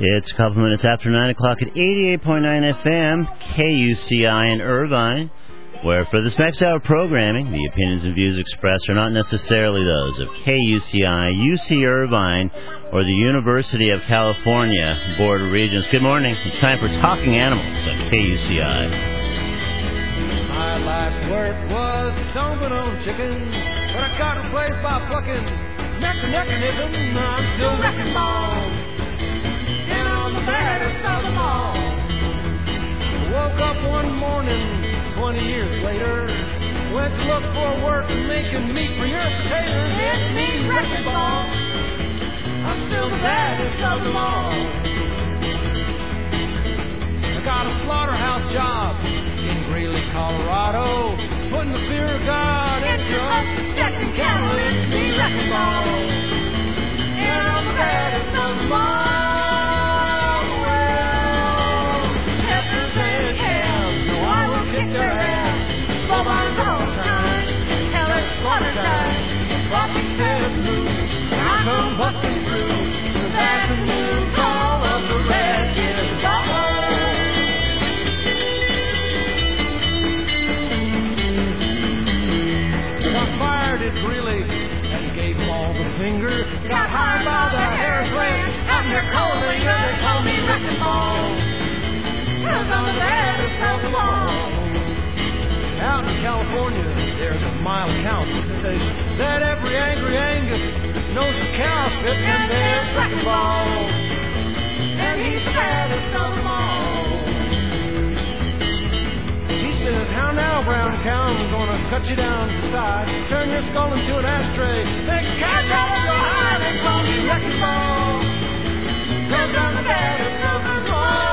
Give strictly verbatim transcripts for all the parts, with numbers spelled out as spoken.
It's a couple minutes after nine o'clock at eighty-eight point nine F M, K U C I in Irvine, where for this next hour of programming, the opinions and views expressed are not necessarily those of K U C I, U C Irvine, or the University of California Board of Regents. Good morning. It's time for Talking Animals on K U C I. My last work was stomping on chickens, but I got replaced by plucking mechanism. I'm still wrecking balls. And I'm the baddest of them all. Woke up one morning, twenty years later, went to look for work and making meat for your potatoes. It's me, wrecking ball. I'm still the baddest of them all. I got a slaughterhouse job in Greeley, Colorado, putting the fear of God into unsuspecting cattle. It's me, wrecking ball. And I'm the baddest of them all. Bobines all the time, tell it slaughter time. Floppy says move, and I come busting through. The afternoon call of the Redskins. Got fired at Greeley and gave them all the finger. Got hired by the Harris Ranch out near Coalinga. They call me Wrecking Ball, 'cause I'm the baddest of them all. Out in California, there's a mile count that says that every angry Angus knows the counterfeit, and there's Wrecking Ball, and he's the baddest of them all. He says, how now, brown cow, I'm gonna cut you down to the side, turn your skull into an ashtray, make a catch out of your hide, and call me Wrecking Ball, 'cause I'm the baddest of them all.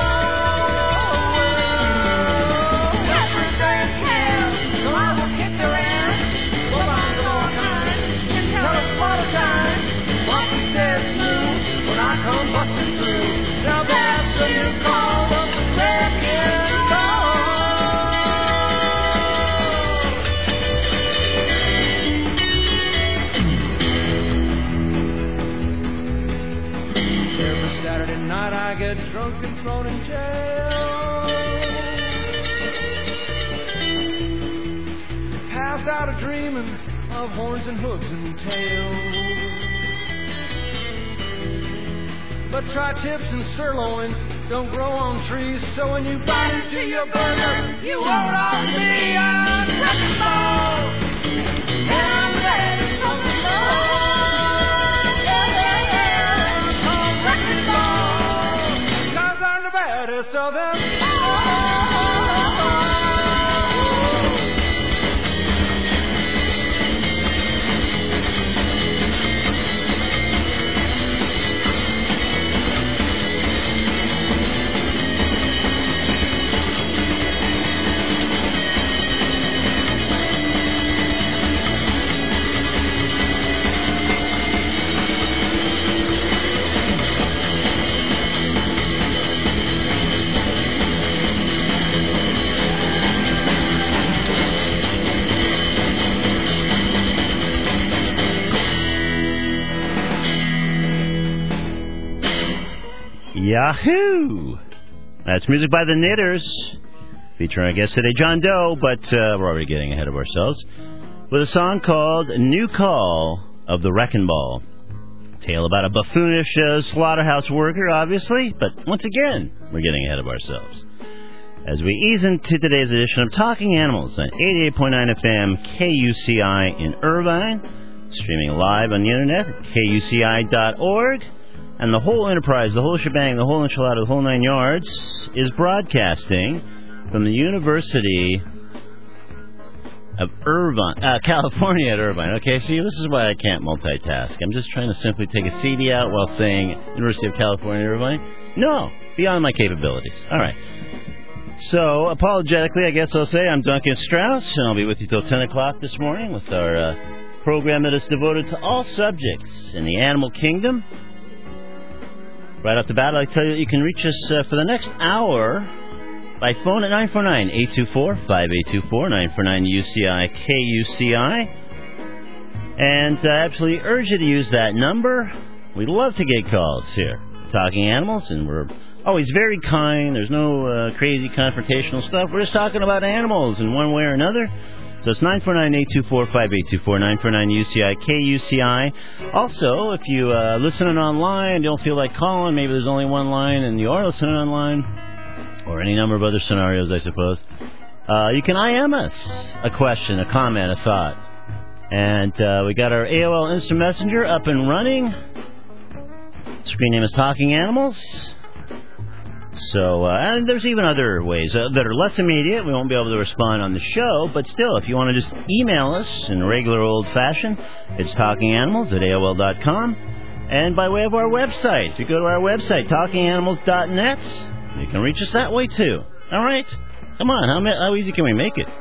Come busting through. Now that's what you call the Wrecking Ball. Every Saturday night I get drunk and thrown in jail. Pass out a dreaming of horns and hooves and tails. But tri-tips and sirloins don't grow on trees, so when you bite into your burger, you owe it all to me. I'm Wrecking Ball, and I'm the baddest of them all. Yeah, yeah, yeah. I'm Wrecking Ball, 'cause I'm the baddest of them all. Yahoo! That's music by the Knitters, featuring our guest today, John Doe, but uh, we're already getting ahead of ourselves, with a song called New Call of the Wrecking Ball. Tale about a buffoonish uh, slaughterhouse worker, obviously, but once again, we're getting ahead of ourselves. As we ease into today's edition of Talking Animals on eighty-eight point nine F M, K U C I in Irvine, streaming live on the internet at K U C I dot org. And the whole enterprise, the whole shebang, the whole enchilada, the whole nine yards is broadcasting from the University of Irvine, uh, California at Irvine. Okay, see, this is why I can't multitask. I'm just trying to simply take a C D out while saying University of California at Irvine. No, beyond my capabilities. All right. So, apologetically, I guess I'll say I'm Duncan Strauss, and I'll be with you till ten o'clock this morning with our uh, program that is devoted to all subjects in the animal kingdom. Right off the bat, I'd like to tell you that you can reach us uh, for the next hour by phone at nine four nine, eight two four, five eight two four, nine four nine U C I, K U C I. And I absolutely urge you to use that number. We'd love to get calls here. Talking Animals, and we're always very kind. There's no uh, crazy confrontational stuff. We're just talking about animals in one way or another. So it's nine four nine, eight two four, five eight two four, nine four nine U C I, K U C I. Also, if you uh, listening online, don't feel like calling, maybe there's only one line and you are listening online, or any number of other scenarios, I suppose, uh, you can I M us a question, a comment, a thought. And uh, we got our A O L Instant Messenger up and running. Screen name is Talking Animals. So, uh, and there's even other ways uh, that are less immediate. We won't be able to respond on the show, but still, if you want to just email us in regular old fashion, it's talkinganimals at A O L dot com. And by way of our website, if you go to our website, talking animals dot net, you can reach us that way too. All right? Come on, how, how easy can we make it?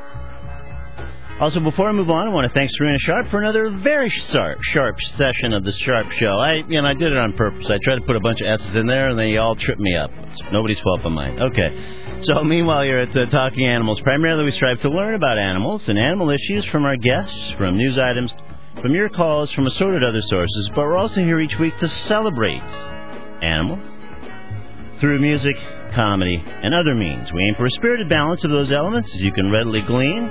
Also, before I move on, I want to thank Serena Sharp for another very sharp, sharp session of the Sharp Show. I, you know, I did it on purpose. I tried to put a bunch of S's in there, and they all tripped me up. It's nobody's fault but mine. Okay. So, meanwhile, you're at the Talking Animals. Primarily, we strive to learn about animals and animal issues from our guests, from news items, from your calls, from assorted other sources. But we're also here each week to celebrate animals through music, comedy, and other means. We aim for a spirited balance of those elements, as you can readily glean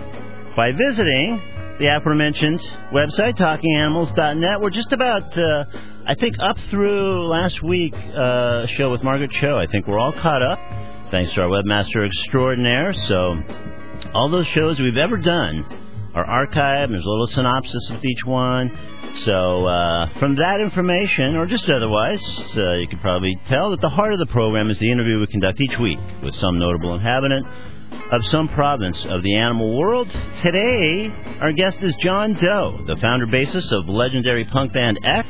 by visiting the aforementioned website, talking animals dot net. We're just about, uh, I think, up through last week uh, show with Margaret Cho. I think we're all caught up, thanks to our webmaster extraordinaire. So all those shows we've ever done are archived. There's a little synopsis of each one. So uh, from that information, or just otherwise, uh, you can probably tell that the heart of the program is the interview we conduct each week with some notable inhabitant of some province of the animal world. Today, our guest is John Doe, the founder-bassist of legendary punk band X,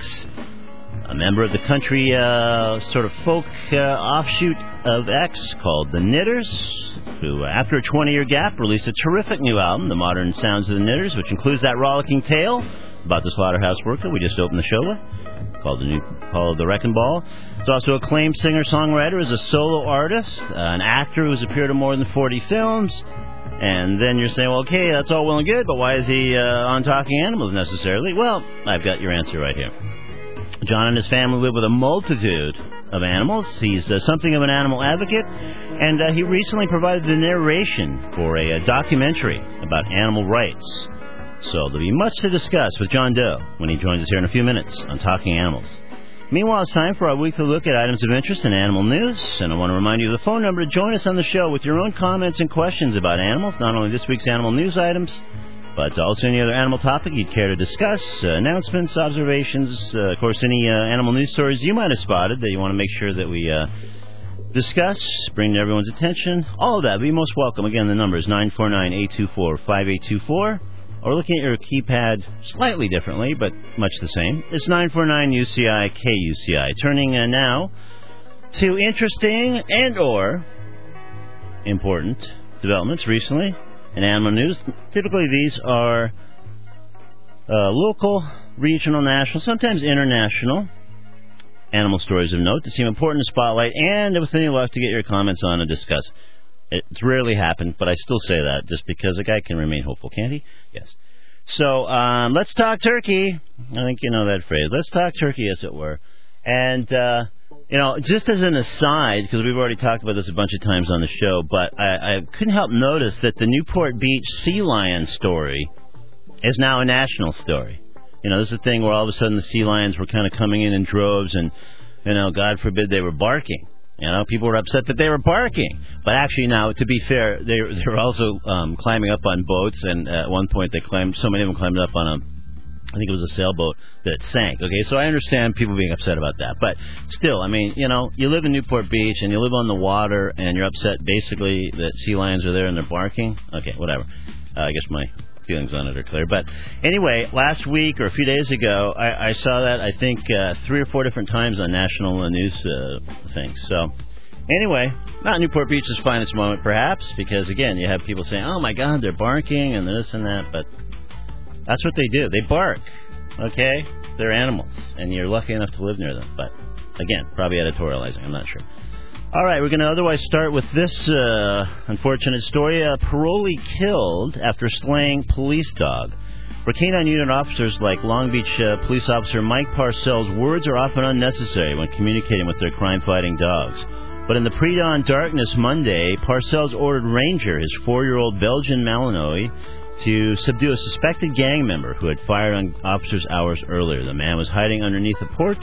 a member of the country uh, sort of folk uh, offshoot of X called The Knitters, who, after a twenty-year gap, released a terrific new album, The Modern Sounds of the Knitters, which includes that rollicking tale about the slaughterhouse worker we just opened the show with, called the new, called The Wrecking Ball. He's also a acclaimed singer-songwriter, as a solo artist, uh, an actor who's appeared in more than forty films. And then you're saying, well, okay, that's all well and good, but why is he uh, on Talking Animals necessarily? Well, I've got your answer right here. John and his family live with a multitude of animals. He's uh, something of an animal advocate, and uh, he recently provided the narration for a, a documentary about animal rights. So there'll be much to discuss with John Doe when he joins us here in a few minutes on Talking Animals. Meanwhile, it's time for our weekly look at items of interest in animal news, and I want to remind you of the phone number to join us on the show with your own comments and questions about animals, not only this week's animal news items, but also any other animal topic you'd care to discuss, uh, announcements, observations, uh, of course, any uh, animal news stories you might have spotted that you want to make sure that we uh, discuss, bring to everyone's attention. All of that would be most welcome. Again, the number is nine four nine, eight two four, five eight two four. Or looking at your keypad slightly differently, but much the same, it's nine four nine U C I, K U C I. Turning uh, now to interesting and or important developments recently in animal news. Typically these are uh, local, regional, national, sometimes international animal stories of note that seem important to spotlight and, with any luck, to get your comments on and discuss. It's rarely happened, but I still say that just because a guy can remain hopeful, can't he? Yes. So, um, let's talk turkey. I think you know that phrase. Let's talk turkey, as it were. And, uh, you know, just as an aside, because we've already talked about this a bunch of times on the show, but I, I couldn't help notice that the Newport Beach sea lion story is now a national story. You know, this is a thing where all of a sudden the sea lions were kind of coming in in droves and, you know, God forbid they were barking. You know, people were upset that they were barking. But actually now, to be fair, they, they were also um, climbing up on boats, and at one point they climbed, so many of them climbed up on a, I think it was a sailboat that sank. Okay, so I understand people being upset about that. But still, I mean, you know, you live in Newport Beach, and you live on the water, and you're upset basically that sea lions are there and they're barking. Okay, whatever. Uh, I guess my feelings on it are clear. But anyway, last week or a few days ago, I, I saw that, I think, uh, three or four different times on national uh, news uh, things. So anyway, not Newport Beach's finest moment, perhaps, because, again, you have people saying, oh, my God, they're barking and this and that. But that's what they do. They bark, okay? They're animals, and you're lucky enough to live near them. But, again, probably editorializing. I'm not sure. All right, we're going to otherwise start with this uh, unfortunate story. A parolee killed after slaying police dog. For canine unit officers like Long Beach uh, police officer Mike Parcells, words are often unnecessary when communicating with their crime-fighting dogs. But in the pre-dawn darkness Monday, Parcells ordered Ranger, his four-year-old Belgian Malinois, to subdue a suspected gang member who had fired on officers hours earlier. The man was hiding underneath a porch.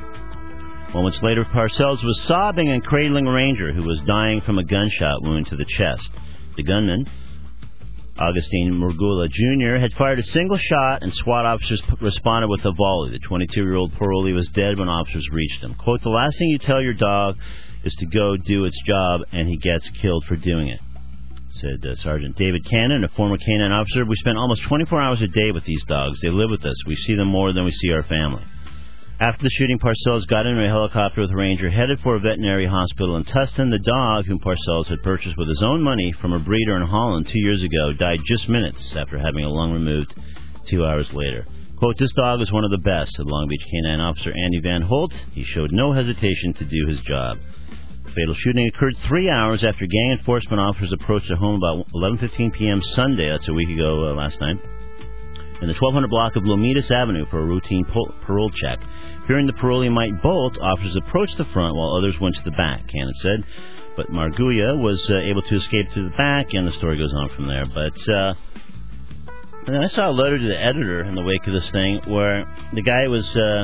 Moments later, Parcells was sobbing and cradling Ranger, who was dying from a gunshot wound to the chest. The gunman, Augustine Murgula Junior, had fired a single shot, and SWAT officers p- responded with a volley. The twenty-two-year-old parolee was dead when officers reached him. Quote, "The last thing you tell your dog is to go do its job, and he gets killed for doing it," said uh, Sergeant David Cannon, a former canine officer. "We spend almost twenty-four hours a day with these dogs. They live with us. We see them more than we see our family." After the shooting, Parcells got into a helicopter with Ranger, headed for a veterinary hospital in Tustin. The dog, whom Parcells had purchased with his own money from a breeder in Holland two years ago, died just minutes after having a lung removed two hours later. Quote, "This dog is one of the best," said Long Beach canine officer Andy Van Holt. "He showed no hesitation to do his job." The fatal shooting occurred three hours after gang enforcement officers approached a home about eleven fifteen p.m. Sunday, that's a week ago uh, last night, in the twelve hundred block of Lomitas Avenue for a routine po- parole check. Fearing the parolee might bolt, officers approached the front while others went to the back, Cannon said. But Marguia was uh, able to escape to the back, and the story goes on from there. But uh, and then I saw a letter to the editor in the wake of this thing where the guy was uh,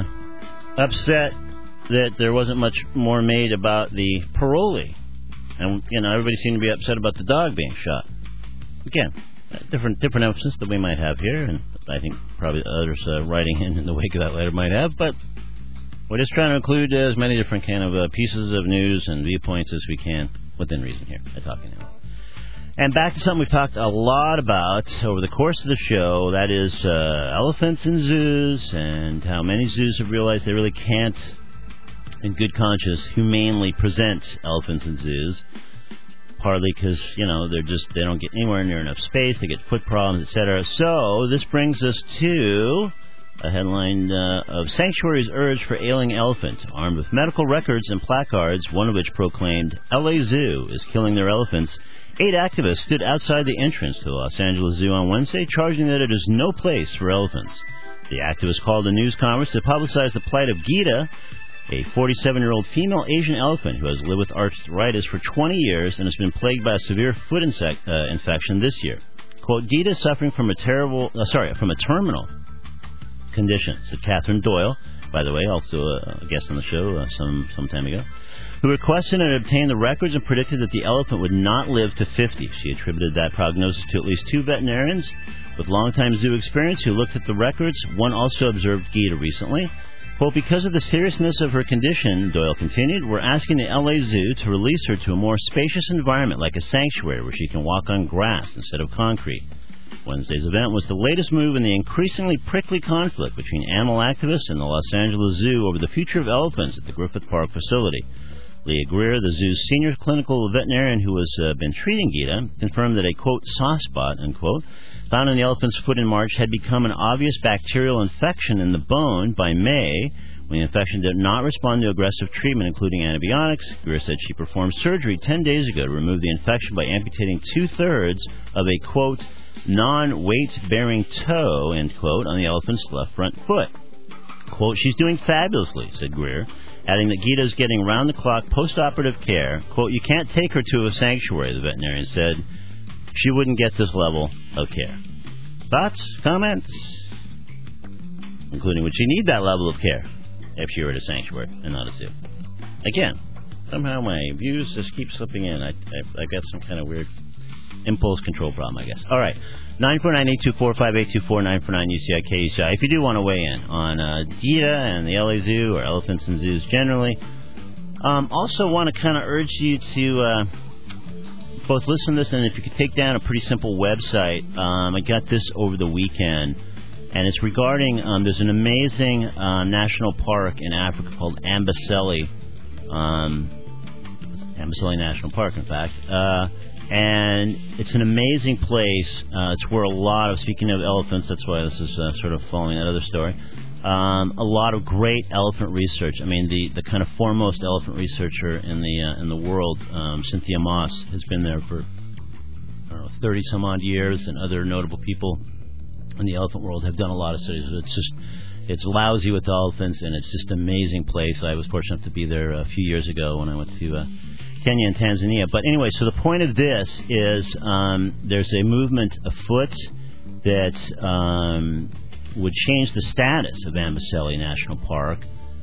upset that there wasn't much more made about the parolee. And, you know, everybody seemed to be upset about the dog being shot. Again, different different emphasis that we might have here, and I think probably others uh, writing in in the wake of that letter might have, but we're just trying to include uh, as many different kind of uh, pieces of news and viewpoints as we can within reason here at Talking Animals. And back to something we've talked a lot about over the course of the show, that is uh, elephants in zoos, and how many zoos have realized they really can't, in good conscience, humanely present elephants in zoos. Partly because, you know, they're just, they don't get anywhere near enough space, they get foot problems, et cetera. So this brings us to a headline uh, of Sanctuaries Urge for Ailing Elephant. Armed with medical records and placards, one of which proclaimed, "L A Zoo is killing their elephants," eight activists stood outside the entrance to the Los Angeles Zoo on Wednesday, charging that it is no place for elephants. The activists called a news conference to publicize the plight of Gita, a forty-seven-year-old female Asian elephant who has lived with arthritis for twenty years and has been plagued by a severe foot insect, uh, infection this year. Quote, "Gita is suffering from a terrible, uh, sorry, from a terminal condition," said Catherine Doyle, by the way, also a, a guest on the show uh, some some time ago, who requested and obtained the records and predicted that the elephant would not live to fifty. She attributed that prognosis to at least two veterinarians with long-time zoo experience who looked at the records. One also observed Gita recently. Quote, "Because of the seriousness of her condition," Doyle continued, "we're asking the L A Zoo to release her to a more spacious environment like a sanctuary where she can walk on grass instead of concrete." Wednesday's event was the latest move in the increasingly prickly conflict between animal activists and the Los Angeles Zoo over the future of elephants at the Griffith Park facility. Leah Greer, the zoo's senior clinical veterinarian who has uh, been treating Gita, confirmed that a, quote, "soft spot," unquote, found in the elephant's foot in March had become an obvious bacterial infection in the bone by May, when the infection did not respond to aggressive treatment, including antibiotics. Greer said she performed surgery ten days ago to remove the infection by amputating two-thirds of a, quote, "non-weight-bearing toe," end quote, on the elephant's left front foot. Quote, "She's doing fabulously," said Greer, adding that Gita is getting round-the-clock post-operative care. Quote, "You can't take her to a sanctuary," the veterinarian said. "She wouldn't get this level of care." Thoughts? Comments? Including, would she need that level of care if she were at a sanctuary and not a zoo? Again, somehow my views just keep slipping in. I, I, I got some kind of weird impulse control problem, I guess. All right. nine four nine, eight two four, five eight two four, nine four nine U C I K U C I. If you do want to weigh in on uh, Gita and the L A Zoo or elephants and zoos generally, um, also want to kind of urge you to uh, both listen to this, and if you could take down a pretty simple website. Um, I got this over the weekend, and it's regarding, um, there's an amazing uh, national park in Africa called Amboseli, um, Amboseli National Park, in fact, uh, and it's an amazing place. Uh, it's where a lot of, speaking of elephants, that's why this is uh, sort of following that other story, um, a lot of great elephant research. I mean, the, the kind of foremost elephant researcher in the uh, in the world, um, Cynthia Moss, has been there for, I don't know, thirty some odd years, and other notable people in the elephant world have done a lot of studies. It's just, it's lousy with dolphins, and it's just an amazing place. I was fortunate enough to be there a few years ago when I went to uh, Kenya and Tanzania. But anyway, so the point of this is um, there's a movement afoot that um, would change the status of Amboseli National Park.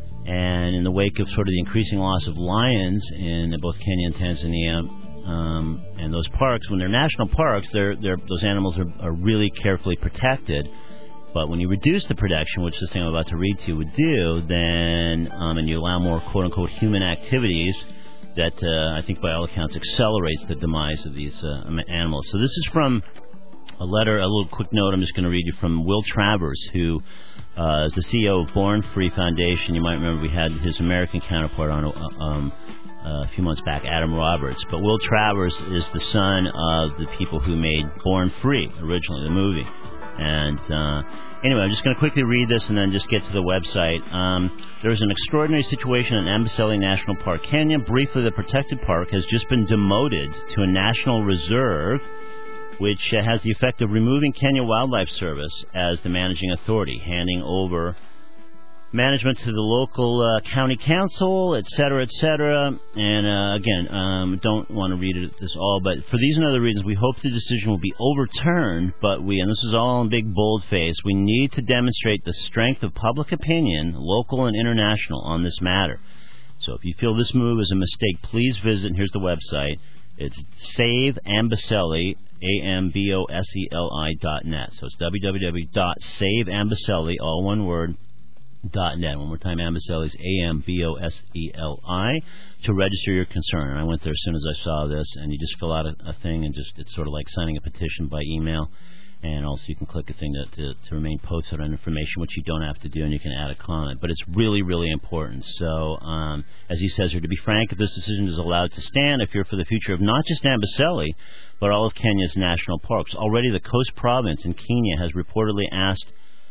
And in the wake of sort of the increasing loss of lions in both Kenya and Tanzania, um, and those parks, when they're national parks, they're, they're, those animals are, are really carefully protected. But when you reduce the protection, which this thing I'm about to read to you would do, then um, and you allow more quote-unquote human activities, that uh, I think by all accounts accelerates the demise of these uh, animals. So this is from a letter, a little quick note I'm just going to read you from Will Travers, who uh, is the C E O of Born Free Foundation. You might remember we had his American counterpart on uh, um, uh, a few months back, Adam Roberts. But Will Travers is the son of the people who made Born Free, originally, the movie. And uh, anyway, I'm just going to quickly read this and then just get to the website. Um, there is an extraordinary situation in Amboseli National Park, Kenya. Briefly, the protected park has just been demoted to a national reserve, which uh, has the effect of removing Kenya Wildlife Service as the managing authority, handing over management to the local uh, county council, et cetera, et cetera. And uh, again, um, don't want to read it, this all, but for these and other reasons, we hope the decision will be overturned. But we, and this is all in big boldface, we need to demonstrate the strength of public opinion, local and international, on this matter. So if you feel this move is a mistake, please visit. And here's the website. It's Save Amboseli, A M B O S E L I dot net. So it's w w w dot save amboseli, all one word, dot net. One more time, Amboseli is A M B O S E L I, to register your concern. And I went there as soon as I saw this, and you just fill out a, a thing, and just it's sort of like signing a petition by email. And also you can click a thing to, to, to remain posted on information, which you don't have to do, and you can add a comment. But it's really, really important. So, um, as he says here, to be frank, if this decision is allowed to stand, I fear for the future of not just Amboseli, but all of Kenya's national parks. Already the Coast Province in Kenya has reportedly asked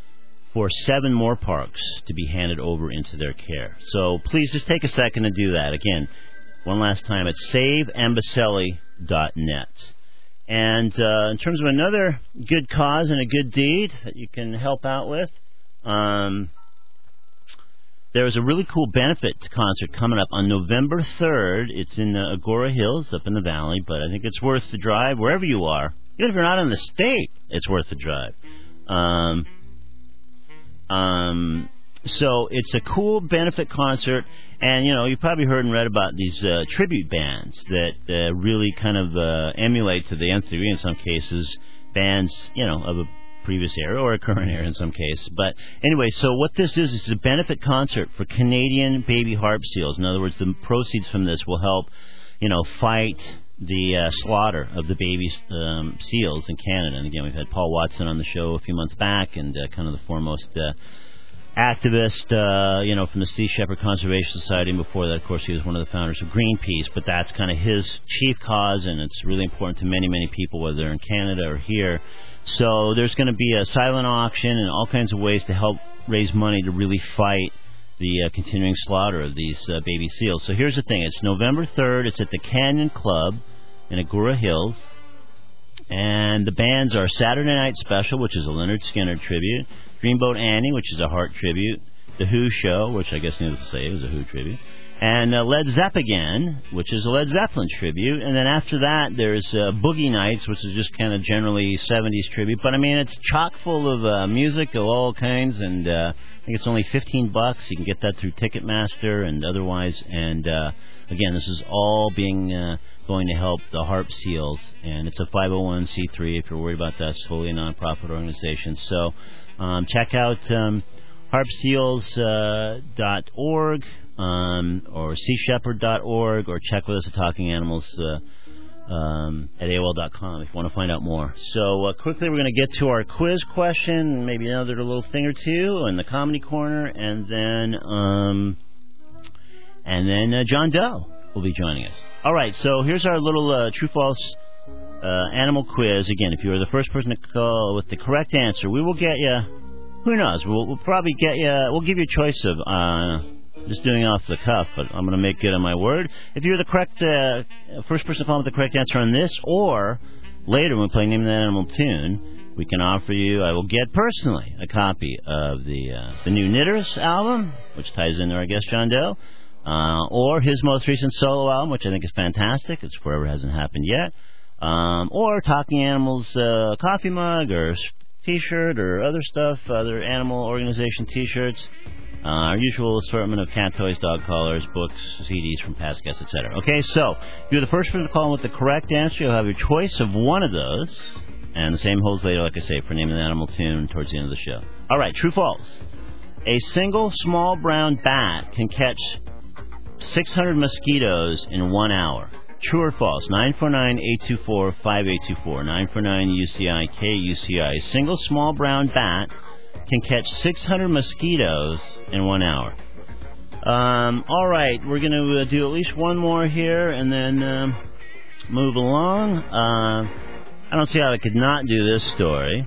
for seven more parks to be handed over into their care. So please just take a second to do that. Again, one last time, it's save amboseli dot net. And uh, in terms of another good cause and a good deed that you can help out with, um, there is a really cool benefit concert coming up on November third. It's in uh, Agora Hills up in the valley, but I think it's worth the drive wherever you are. Even if you're not in the state, it's worth the drive. Um, um, so it's a cool benefit concert, and, you know, you've probably heard and read about these uh, tribute bands that uh, really kind of uh, emulate to the nth degree in some cases bands, you know, of a previous era or a current era in some case. But anyway, so what this is, is a benefit concert for Canadian baby harp seals. In other words, the proceeds from this will help, you know, fight the uh, slaughter of the baby um, seals in Canada. And again, we've had Paul Watson on the show a few months back, and uh, kind of the foremost uh, activist, uh, you know, from the Sea Shepherd Conservation Society. And before that, of course, he was one of the founders of Greenpeace. But that's kind of his chief cause, and it's really important to many, many people, whether they're in Canada or here. So there's going to be a silent auction and all kinds of ways to help raise money to really fight the uh, continuing slaughter of these uh, baby seals. So here's the thing. It's November third. It's at the Canyon Club in Agora Hills. And the bands are Saturday Night Special, which is a Leonard Skinner tribute, Dreamboat Annie, which is a Heart tribute, The Who Show, which I guess needless to say is a Who tribute, and uh, Led Zeppelin, which is a Led Zeppelin tribute. And then after that, there's uh, Boogie Nights, which is just kind of generally seventies tribute. But, I mean, it's chock full of uh, music of all kinds, and uh, I think it's only fifteen bucks. You can get that through Ticketmaster and otherwise. And, uh, again, this is all being uh, going to help the harp seals, and it's a five oh one c three if you're worried about that. It's fully a nonprofit organization. So um, check out um, harp seals dot org uh, um, or sea shepherd dot org, or check with us at Talking Animals uh, um, at A O L dot com if you want to find out more. So uh, quickly, we're going to get to our quiz question, maybe another little thing or two in the comedy corner, and then um, and then uh, John Doe will be joining us. All right, so here's our little uh, true-false uh, animal quiz. Again, if you are the first person to call with the correct answer, we will get you, who knows, we'll, we'll probably get you, we'll give you a choice of uh, just doing it off the cuff, but I'm going to make good on my word. If you're the correct, uh, first person to call with the correct answer on this, or later when we play Name That Animal Tune, we can offer you, I will get personally a copy of the uh, the new Knitters album, which ties into our guest John Doe, uh, or his most recent solo album, which I think is fantastic. It's Forever Hasn't Happened Yet. Um, or Talking Animals uh, coffee mug or T-shirt or other stuff, other animal organization T-shirts. Uh, our usual assortment of cat toys, dog collars, books, C Ds from past guests, et cetera. Okay, so if you're the first one to call with the correct answer, you'll have your choice of one of those. And the same holds later, like I say, for naming the animal tune towards the end of the show. All right, true false. A single small brown bat can catch six hundred mosquitoes in one hour. True or false? nine four nine, eight two four, five eight two four. nine four nine U C I K U C I. A single small brown bat can catch six hundred mosquitoes in one hour. Um, all right, we're going to uh, do at least one more here and then um, move along. Uh, I don't see how I could not do this story.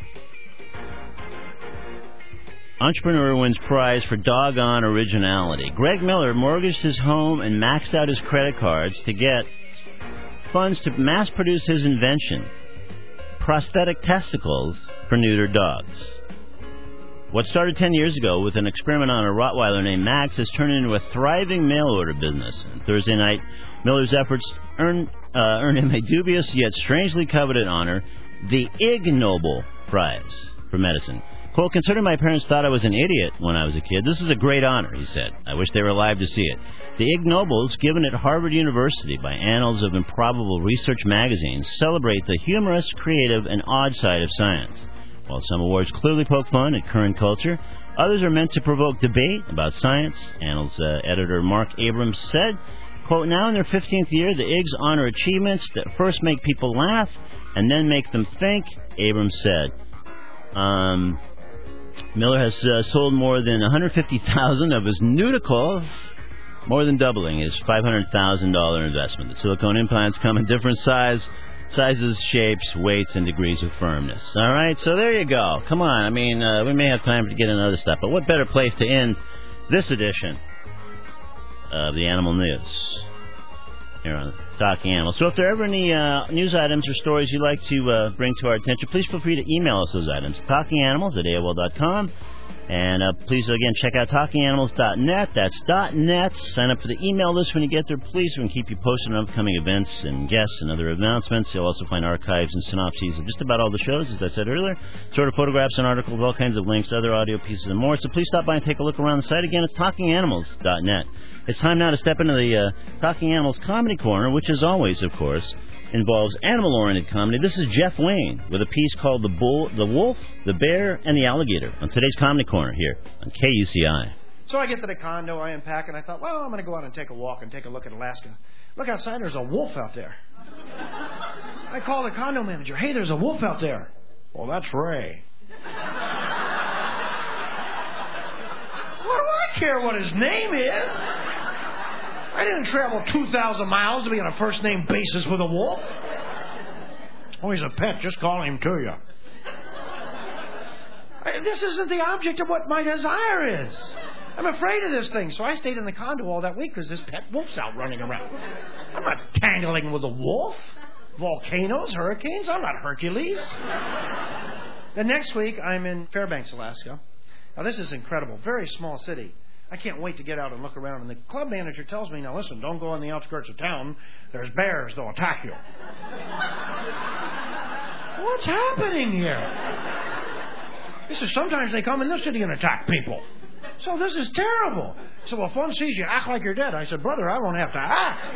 Entrepreneur wins prize for doggone originality. Greg Miller mortgaged his home and maxed out his credit cards to get funds to mass produce his invention, prosthetic testicles for neutered dogs. What started ten years ago with an experiment on a Rottweiler named Max has turned into a thriving mail-order business. And Thursday night, Miller's efforts earned, uh, earned him a dubious yet strangely coveted honor, the Ig Nobel Prize for medicine. Quote, considering my parents thought I was an idiot when I was a kid, this is a great honor, he said. I wish they were alive to see it. The Ig Nobels, given at Harvard University by Annals of Improbable Research magazine, celebrate the humorous, creative, and odd side of science. While some awards clearly poke fun at current culture, others are meant to provoke debate about science. Annals uh, editor Mark Abrams said, quote, now in their fifteenth year, the Igs honor achievements that first make people laugh and then make them think, Abrams said. Um... Miller has uh, sold more than one hundred fifty thousand of his Nudicles, more than doubling his five hundred thousand dollars investment. The silicone implants come in different size, sizes, shapes, weights, and degrees of firmness. All right, so there you go. Come on, I mean, uh, we may have time to get into other stuff, but what better place to end this edition of the Animal News here on Talking Animals. So if there are ever any uh, news items or stories you'd like to uh, bring to our attention, please feel free to email us those items, talking animals at A O L dot com. And uh, please, again, check out talking animals dot net. That's .net. Sign up for the email list when you get there, please. We can keep you posted on upcoming events and guests and other announcements. You'll also find archives and synopses of just about all the shows, as I said earlier, sort of photographs and articles, all kinds of links, other audio pieces, and more. So please stop by and take a look around the site. Again, it's talking animals dot net. It's time now to step into the uh, Talking Animals Comedy Corner, which, as always, of course, involves animal-oriented comedy. This is Jeff Wayne with a piece called The Bull, the Wolf, the Bear, and the Alligator on today's Comedy Corner here on K U C I. So I get to the condo, I unpack, and I thought, well, I'm going to go out and take a walk and take a look at Alaska. Look outside, there's a wolf out there. I call the condo manager. Hey, there's a wolf out there. Well, that's Ray. What do I care what his name is? I didn't travel two thousand miles to be on a first-name basis with a wolf. Oh, he's a pet. Just call him to you. I, this isn't the object of what my desire is. I'm afraid of this thing. So I stayed in the condo all that week because this pet wolf's out running around. I'm not tangling with a wolf. Volcanoes, hurricanes. I'm not Hercules. The next week, I'm in Fairbanks, Alaska. Now, this is incredible. Very small city. I can't wait to get out and look around. And the club manager tells me, now listen, don't go on the outskirts of town. There's bears. They'll attack you. What's happening here? He says, sometimes they come in this city and attack people. So this is terrible. So if one sees you, act like you're dead. I said, brother, I won't have to act.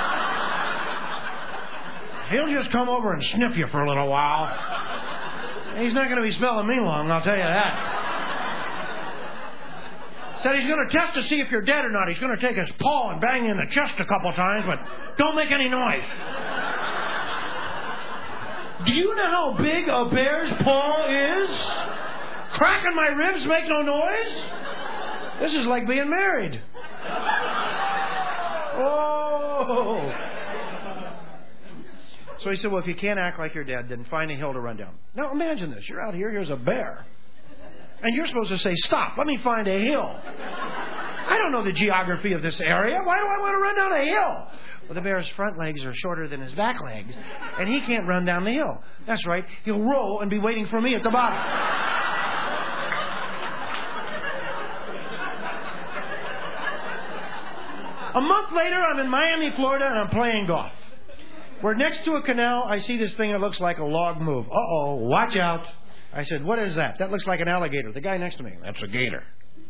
He'll just come over and sniff you for a little while. He's not going to be smelling me long, I'll tell you that. Said he's going to test to see if you're dead or not. He's going to take his paw and bang you in the chest a couple times, but don't make any noise. Do you know how big a bear's paw is? Cracking my ribs make no noise? This is like being married. Oh. So he said, well, if you can't act like you're dead, then find a hill to run down. Now imagine this. You're out here, here's a bear. And you're supposed to say, stop, let me find a hill. I don't know the geography of this area. Why do I want to run down a hill? Well, the bear's front legs are shorter than his back legs, and he can't run down the hill. That's right. He'll roll and be waiting for me at the bottom. A month later, I'm in Miami, Florida, and I'm playing golf. We're next to a canal. I see this thing that looks like a log move. Uh-oh, watch out. I said, what is that? That looks like an alligator. The guy next to me, that's a gator.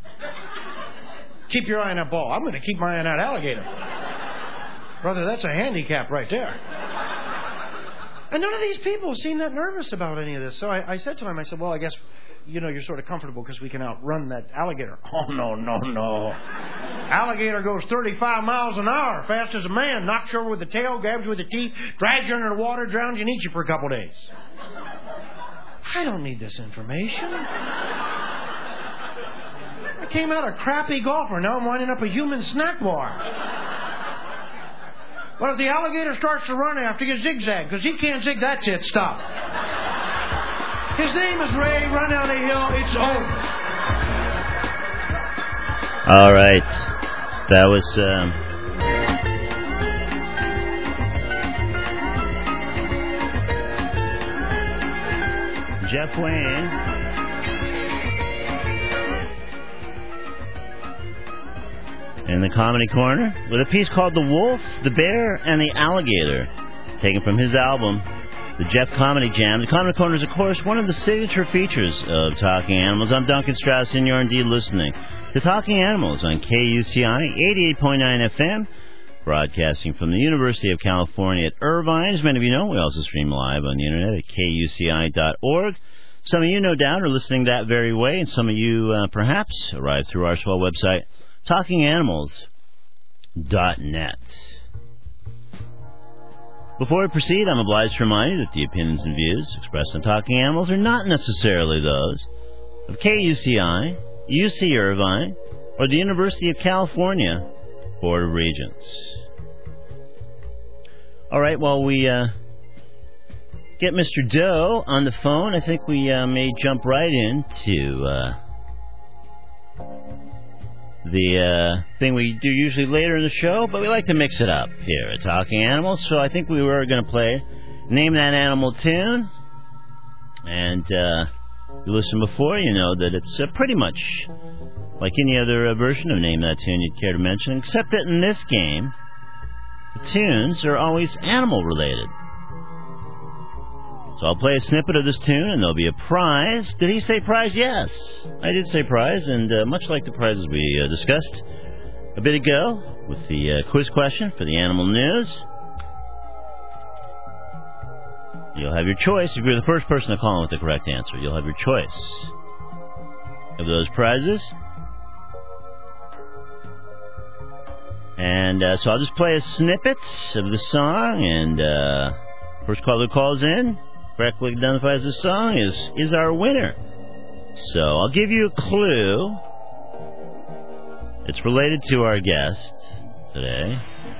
Keep your eye on that ball. I'm going to keep my eye on that alligator. Brother, that's a handicap right there. And none of these people seem that nervous about any of this. So I, I said to him, I said, well, I guess, you know, you're sort of comfortable because we can outrun that alligator. Oh, no, no, no. Alligator goes thirty-five miles an hour, fast as a man, knocks you over with the tail, grabs you with the teeth, drags you under the water, drowns you, and eats you for a couple days. I don't need this information. I came out a crappy golfer. Now I'm winding up a human snack bar. But if the alligator starts to run after you, zigzag, because he can't zig. That's it. Stop. His name is Ray. Run down the hill. It's over. All right. That was... Um... Jeff Wayne. In the Comedy Corner with a piece called The Wolf, the Bear, and the Alligator, taken from his album, The Jeff Comedy Jam. The Comedy Corner is, of course, one of the signature features of Talking Animals. I'm Duncan Strauss, and you're indeed listening to Talking Animals on K U C I eighty-eight point nine F M, broadcasting from the University of California at Irvine. As many of you know, we also stream live on the internet at K U C I dot org. Some of you, no doubt, are listening that very way, and some of you, uh, perhaps, arrived through our swell website, talking animals dot net. Before we proceed, I'm obliged to remind you that the opinions and views expressed on Talking Animals are not necessarily those of K U C I, U C Irvine, or the University of California Board of Regents. All right, well, we uh, get Mister Doe on the phone. I think we uh, may jump right into uh, the uh, thing we do usually later in the show, but we like to mix it up here at Talking Animals. So I think we were going to play Name That Animal tune. And uh, if you listened before, you know that it's uh, pretty much like any other uh, version of Name That Tune you'd care to mention, except that in this game, the tunes are always animal-related. So I'll play a snippet of this tune, and there'll be a prize. Did he say prize? Yes. I did say prize, and uh, much like the prizes we uh, discussed a bit ago with the uh, quiz question for the animal news, you'll have your choice. If you're the first person to call in with the correct answer, you'll have your choice of those prizes. And uh, so I'll just play a snippet of the song, and uh, first caller who calls in, correctly identifies the song, is is our winner. So I'll give you a clue. It's related to our guest today.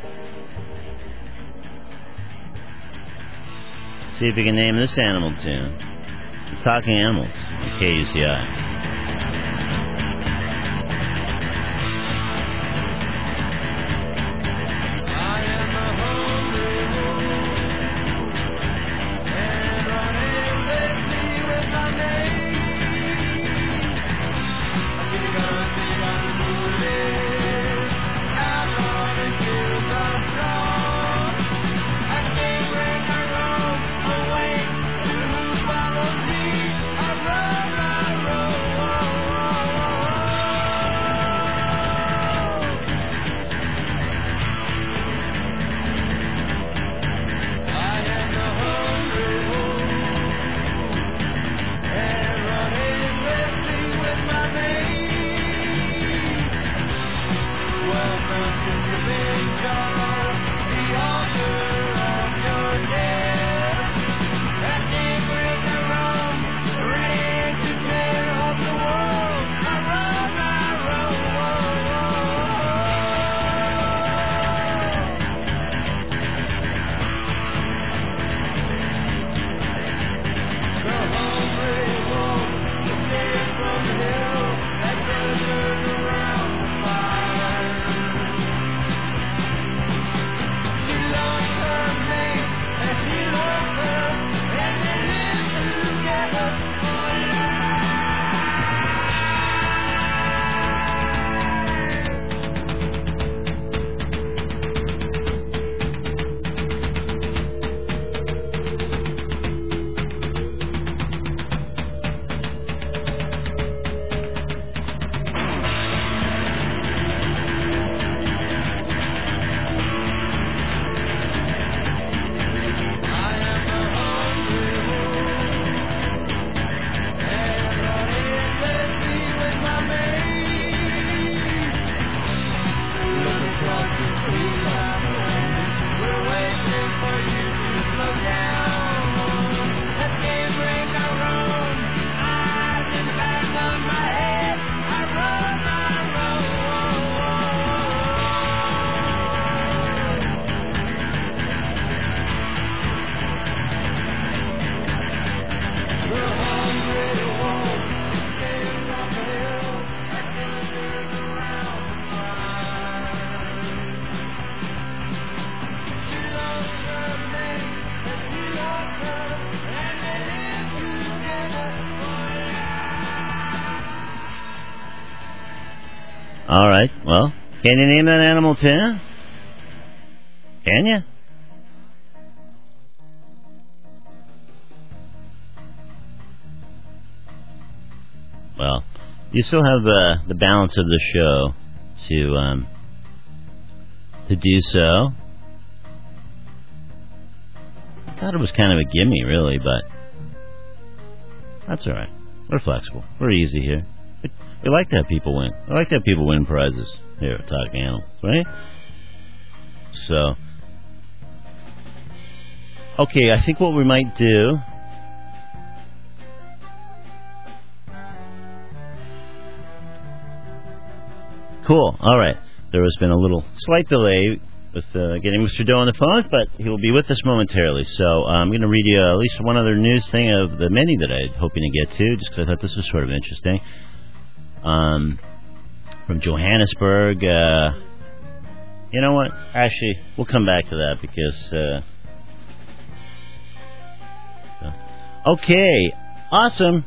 See if you can name this animal tune. It's Talking Animals on K U C I. Away, who follows me? I run, I roll. All right. Well, can you name that animal too? Can you? Well, you still have uh, the balance of the show to um, to do so. I thought it was kind of a gimme, really, but that's all right. We're flexible. We're easy here. We, we like to have people win. I like to have people win prizes here at Talking Animals, right? So, okay, I think what we might do... Cool. All right. There has been a little slight delay with uh, getting Mister Doe on the phone, but he will be with us momentarily. So uh, I'm going to read you uh, at least one other news thing of the many that I was hoping to get to, just because I thought this was sort of interesting. Um, from Johannesburg. Uh, you know what? Actually, we'll come back to that because... Uh, so. Okay. Awesome.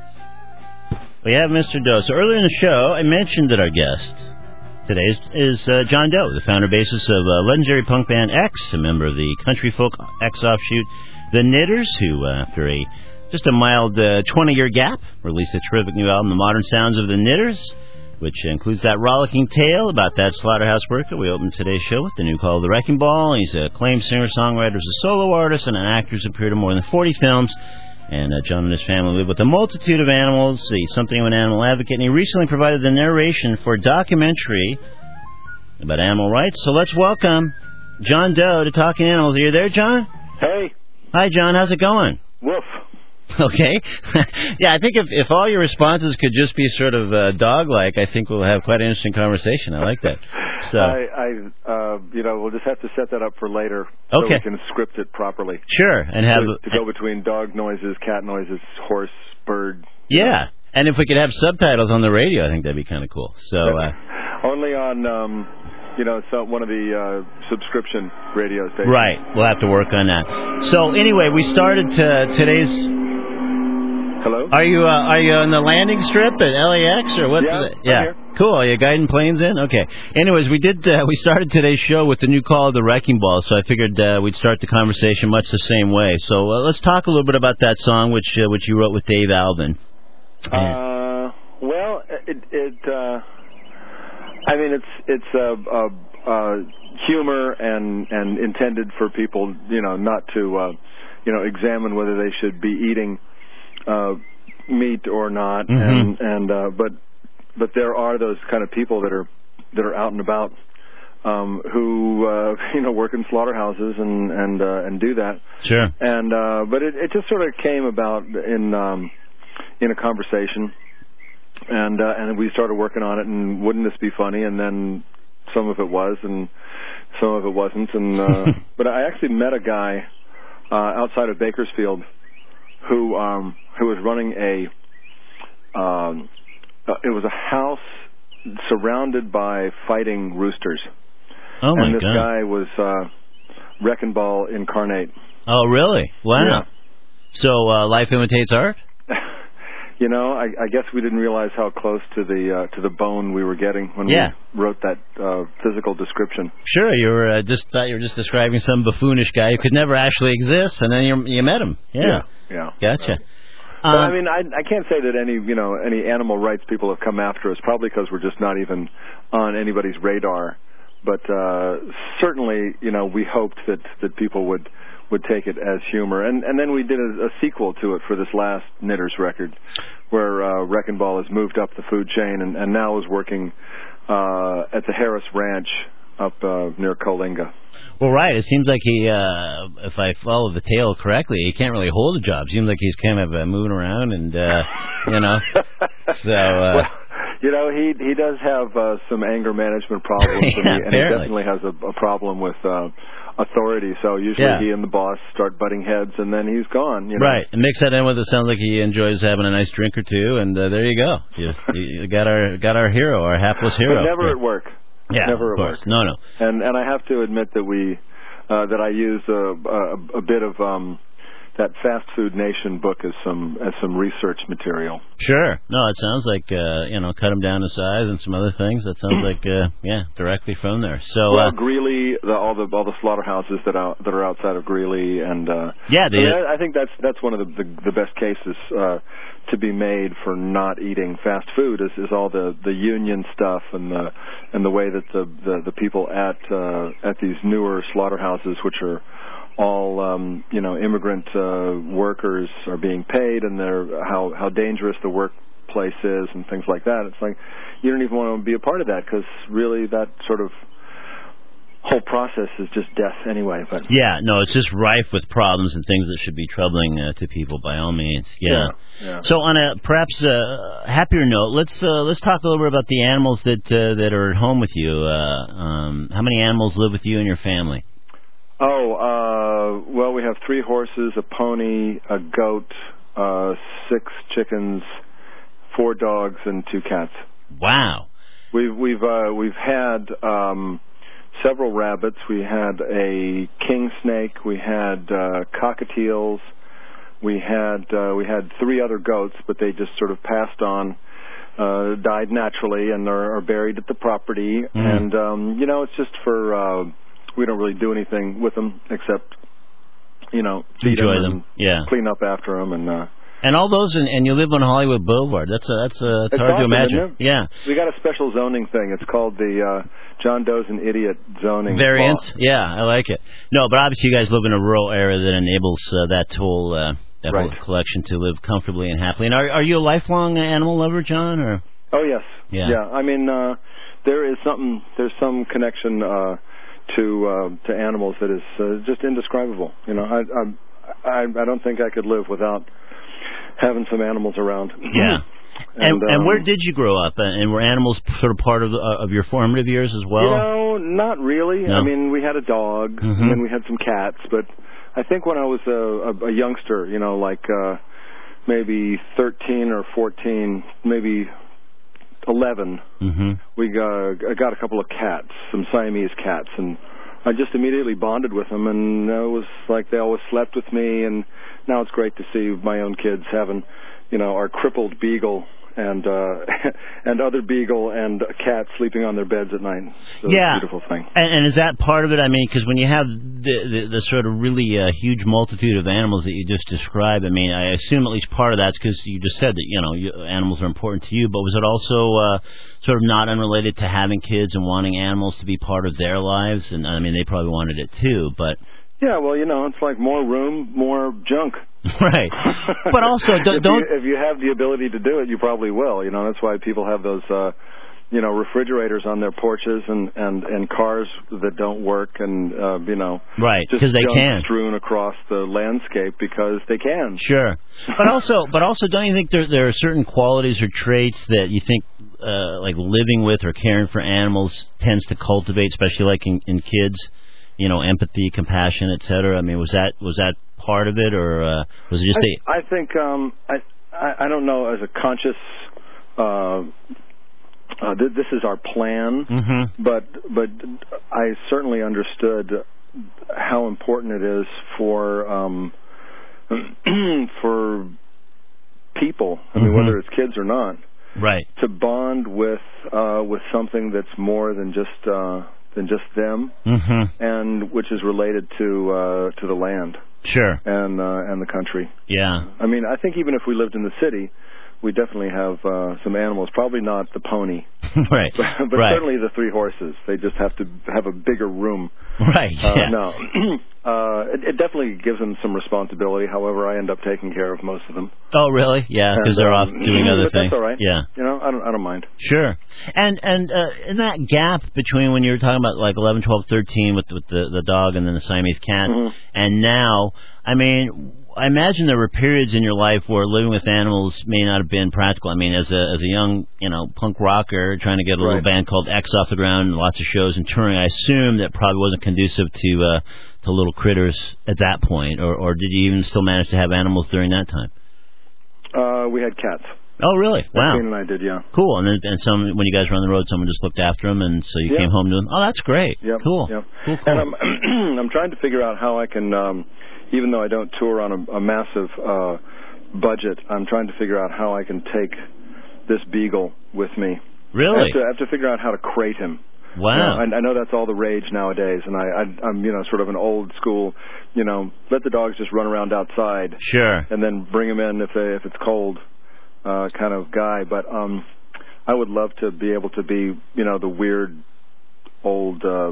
We have Mister Doe. So earlier in the show, I mentioned that our guest today is, is uh, John Doe, the founder bassist of uh, legendary punk band X, a member of the country folk X offshoot, The Knitters, who, uh, after a just a mild twenty-year uh, gap, released a terrific new album, The Modern Sounds of the Knitters, which includes that rollicking tale about that slaughterhouse worker. We opened today's show with the new call, The Wrecking Ball. He's a acclaimed singer-songwriter, a solo artist, and an actor who's appeared in more than forty films. And uh, John and his family live with a multitude of animals. He's something of an animal advocate, and he recently provided the narration for a documentary about animal rights. So let's welcome John Doe to Talking Animals. Are you there, John? Hey. Hi, John. How's it going? Woof. Okay. Yeah, I think if, if all your responses could just be sort of uh, dog-like, I think we'll have quite an interesting conversation. I like that. So, I, I uh, you know, we'll just have to set that up for later, okay, so we can script it properly. Sure, and have to, to go between dog noises, cat noises, horse, bird. Yeah, know. And if we could have subtitles on the radio, I think that'd be kind of cool. So uh, only on, um, you know, so one of the uh, subscription radio stations. Right, we'll have to work on that. So anyway, we started to, today's. Hello? Are you uh, are you on the landing strip at L A X or what? Yeah, yeah. I'm here. Cool. Are you guiding planes in? Okay. Anyways, we did uh, we started today's show with the new call of The Wrecking Ball, so I figured uh, we'd start the conversation much the same way. So uh, let's talk a little bit about that song, which uh, which you wrote with Dave Alvin. Uh, well, it it uh, I mean it's it's uh, uh, uh, humor and and intended for people, you know, not to uh, you know examine whether they should be eating Uh, meat or not, mm-hmm. and and uh, but but there are those kind of people that are that are out and about um, who uh, you know work in slaughterhouses and and uh, and do that. Sure. And uh, but it, it just sort of came about in um, in a conversation, and uh, and we started working on it. And wouldn't this be funny? And then some of it was, and some of it wasn't. And uh, but I actually met a guy uh, outside of Bakersfield who um, who was running a, um, uh, it was a house surrounded by fighting roosters. Oh, my And this God. guy was uh, Wrecking Ball incarnate. Oh, really? Wow. Yeah. So uh, life imitates art? You know, I, I guess we didn't realize how close to the uh, to the bone we were getting when yeah. we wrote that uh, physical description. Sure, you were uh, just thought you were just describing some buffoonish guy who could never actually exist, and then you you met him. Yeah, yeah, yeah. Gotcha. But, Um, I mean, I, I can't say that any you know any animal rights people have come after us. Probably because we're just not even on anybody's radar. But uh, certainly, you know, we hoped that that people would. would take it as humor. And and then we did a, a sequel to it for this last Knitters record, where uh, Wrecking Ball has moved up the food chain and, and now is working uh, at the Harris Ranch up uh, near Coalinga. Well, right. It seems like he, uh, if I follow the tale correctly, he can't really hold a job. Seems like he's kind of uh, moving around and, uh, you know, so... Uh, well, you know, he he does have uh, some anger management problems, yeah, and, he, and he apparently. definitely has a, a problem with uh, authority. So usually yeah. he and the boss start butting heads, and then he's gone. You know? Right. And mix that in with it sounds like he enjoys having a nice drink or two, and uh, there you go. You, you got our got our hero, our hapless hero. But never yeah. at work. Yeah, never of at course. work. No, no. And and I have to admit that we uh, that I used a, a, a bit of um, that Fast Food Nation book as some as some research material. Sure. No, it sounds like uh, you know, cut them down to size and some other things. That sounds like uh, yeah, directly from there. So well, uh, Greeley, the, all the all the slaughterhouses that out that are outside of Greeley, and uh, yeah, they, I, mean, I, I think that's that's one of the the, the best cases uh, to be made for not eating fast food is, is all the, the union stuff and the and the way that the the, the people at uh, at these newer slaughterhouses, which are all um, you know immigrant uh, workers, are being paid, and they're how how dangerous the workplace is and things like that. It's like you don't even want to be a part of that because really that sort of whole process is just death anyway. But yeah, no, it's just rife with problems and things that should be troubling uh, to people by all means. Yeah. yeah, yeah. So on a perhaps uh, happier note, let's uh, let's talk a little bit about the animals that uh, that are at home with you. Uh, um, how many animals live with you and your family? Oh, uh, well, we have three horses, a pony, a goat, uh, six chickens, four dogs, and two cats. Wow. We've we've uh, we've had um, several rabbits. We had a king snake. We had uh, cockatiels. We had uh, we had three other goats, but they just sort of passed on, uh, died naturally, and are, are buried at the property. Mm. And um, you know, it's just for. Uh, We don't really do anything with them except, you know, feed enjoy them, them, and yeah, clean up after them, and uh, and all those, and, and you live on Hollywood Boulevard. That's a, that's a, it's, it's hard awesome, to imagine. Isn't it? Yeah, we got a special zoning thing. It's called the uh, John Doe's an Idiot zoning variance. law. Yeah, I like it. No, but obviously you guys live in a rural area that enables uh, that whole uh, that right. whole collection to live comfortably and happily. And are are you a lifelong animal lover, John? Or oh yes, yeah, yeah. I mean, uh, there is something. There's some connection. Uh, to uh, to animals that is uh, just indescribable. You know, I, I I don't think I could live without having some animals around. Yeah. and and, um, and where did you grow up? And were animals sort of part of uh, of your formative years as well? You know, not really. No? I mean, we had a dog, mm-hmm. and then we had some cats. But I think when I was a, a, a youngster, you know, like uh, maybe thirteen or fourteen, maybe eleven, mm-hmm. we got, I got a couple of cats, some Siamese cats, and I just immediately bonded with them, and it was like they always slept with me, and now it's great to see my own kids having, you know, our crippled beagle and uh, and other beagle and a cat sleeping on their beds at night. So yeah, it's a beautiful thing. And, and is that part of it? I mean, because when you have the, the, the sort of really uh, huge multitude of animals that you just described, I mean, I assume at least part of that's because you just said that, you know, you, animals are important to you, but was it also uh, sort of not unrelated to having kids and wanting animals to be part of their lives? And I mean, they probably wanted it too, but... Yeah, well, you know, it's like more room, more junk. Right. But also, don't... if, you, if you have the ability to do it, you probably will. You know, that's why people have those, uh, you know, refrigerators on their porches and, and, and cars that don't work and, uh, you know... Right, just because they junk can. strewn across the landscape because they can. Sure. But also, but also, don't you think there, there are certain qualities or traits that you think, uh, like living with or caring for animals tends to cultivate, especially like in, in kids? You know, empathy, compassion, et cetera. I mean, was that was that part of it, or uh, was it just I, a... I think um, I, I I don't know as a conscious. Uh, uh, th- this is our plan, mm-hmm. but but I certainly understood how important it is for um, for people. I mean, mm-hmm. whether it's kids or not, right? To bond with uh, with something that's more than just. Uh, than just them, mm-hmm. and which is related to uh, to the land, sure, and uh, and the country. Yeah, I mean, I think even if we lived in the city, we definitely have uh, some animals. Probably not the pony, right? But, but right. certainly the three horses. They just have to have a bigger room. Right. Uh, yeah. No, uh, it, it definitely gives them some responsibility. However, I end up taking care of most of them. Oh, really? Yeah, because they're um, off doing other but things. That's all right. Yeah. You know, I don't. I don't mind. Sure. And and uh, in that gap between when you were talking about like eleven, twelve, thirteen with with the the dog and then the Siamese cat, mm-hmm. and now, I mean. I imagine there were periods in your life where living with animals may not have been practical. I mean, as a as a young, you know, punk rocker trying to get a little right. band called X off the ground and lots of shows and touring, I assume that probably wasn't conducive to uh, to little critters at that point. Or, or did you even still manage to have animals during that time? Uh, we had cats. Oh, really? Wow. Christine and I did, yeah. Cool. And then, and some when you guys were on the road, someone just looked after them, and so you yep. came home to them. Oh, that's great. Yep. Cool. Yep. Cool. Cool. And I'm I'm trying to figure out how I can. Um, even though I don't tour on a, a massive uh, budget, I'm trying to figure out how I can take this beagle with me. Really? I have to, I have to figure out how to crate him. Wow. You know, I, I know that's all the rage nowadays, and I, I, I'm, you know, sort of an old school, you know, let the dogs just run around outside. Sure. And then bring them in if they, if it's cold, uh, kind of guy. But um, I would love to be able to be, you know, the weird old uh,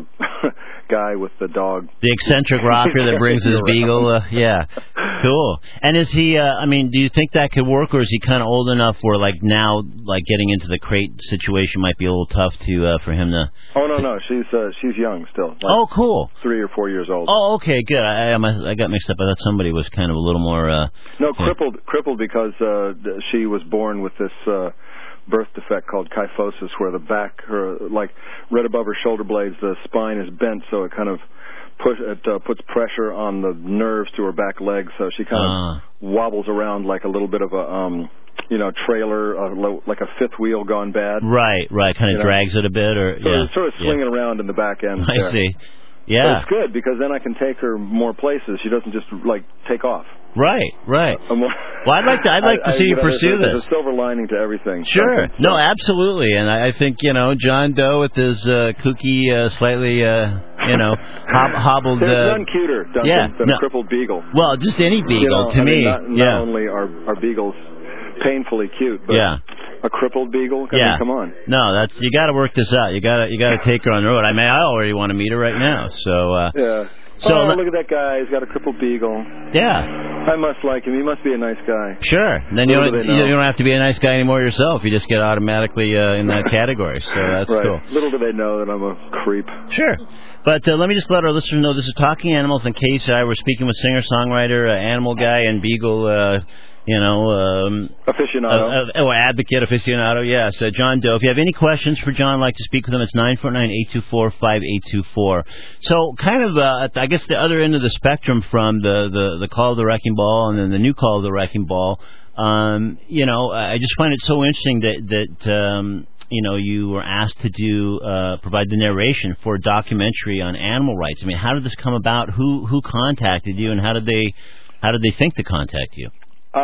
guy with the dog. The eccentric rocker that brings his beagle. Uh, yeah. Cool. And is he, uh, I mean, do you think that could work, or is he kind of old enough where, like, now, like, getting into the crate situation might be a little tough to uh, for him to... Oh, no, no. She's uh, she's young still. Like oh, cool. Three or four years old. Oh, okay, good. I, I, I got mixed up. I thought somebody was kind of a little more... Uh, no, crippled, yeah. crippled because uh, she was born with this... Uh, birth defect called kyphosis, where the back, her like right above her shoulder blades, the spine is bent, so it kind of push it uh, puts pressure on the nerves to her back legs, so she kind uh. of wobbles around like a little bit of a um you know trailer, uh, like a fifth wheel gone bad. Right, right, kind of you drags know? it a bit, or so yeah, it's sort of swinging yeah. around in the back end. I there. see. Yeah, but it's good because then I can take her more places. She doesn't just like take off. Right, right. Well, I'd like to. I'd like I, to see I, you know, pursue there's, this. There's a silver lining to everything. Sure. So. No, absolutely. And I, I think you know John Doe with his uh, kooky, uh, slightly, uh, you know, hob- hobbled. There's uh, none cuter, Duncan, yeah, than no, a crippled beagle. Well, just any beagle you know, to I me. Mean, not, yeah. not only are are beagles painfully cute, but yeah. a crippled beagle. I yeah. mean, come on. No, that's you got to work this out. You got to you got to take her on the road. I mean, I already want to meet her right now. So. Uh, yeah. So oh, look at that guy. He's got a crippled beagle. Yeah. I must like him. He must be a nice guy. Sure. And then you don't, do you don't have to be a nice guy anymore yourself. You just get automatically uh, in that category. So that's right. cool. Little do they know that I'm a creep. Sure. But uh, let me just let our listeners know this is Talking Animals. In case I were speaking with singer-songwriter, uh, animal guy, and beagle... Uh, You know, um, aficionado. Uh, uh, or advocate, aficionado, yes. Uh, John Doe. If you have any questions for John, like to speak with him, it's nine four nine, eight two four, five eight two four. So kind of, uh, I guess, the other end of the spectrum from the, the, the Call of the Wrecking Ball and then the new Call of the Wrecking Ball, um, you know, I just find it so interesting that, that um, you know, you were asked to do, uh, provide the narration for a documentary on animal rights. I mean, how did this come about? Who, who contacted you, and how did they, how did they think to contact you?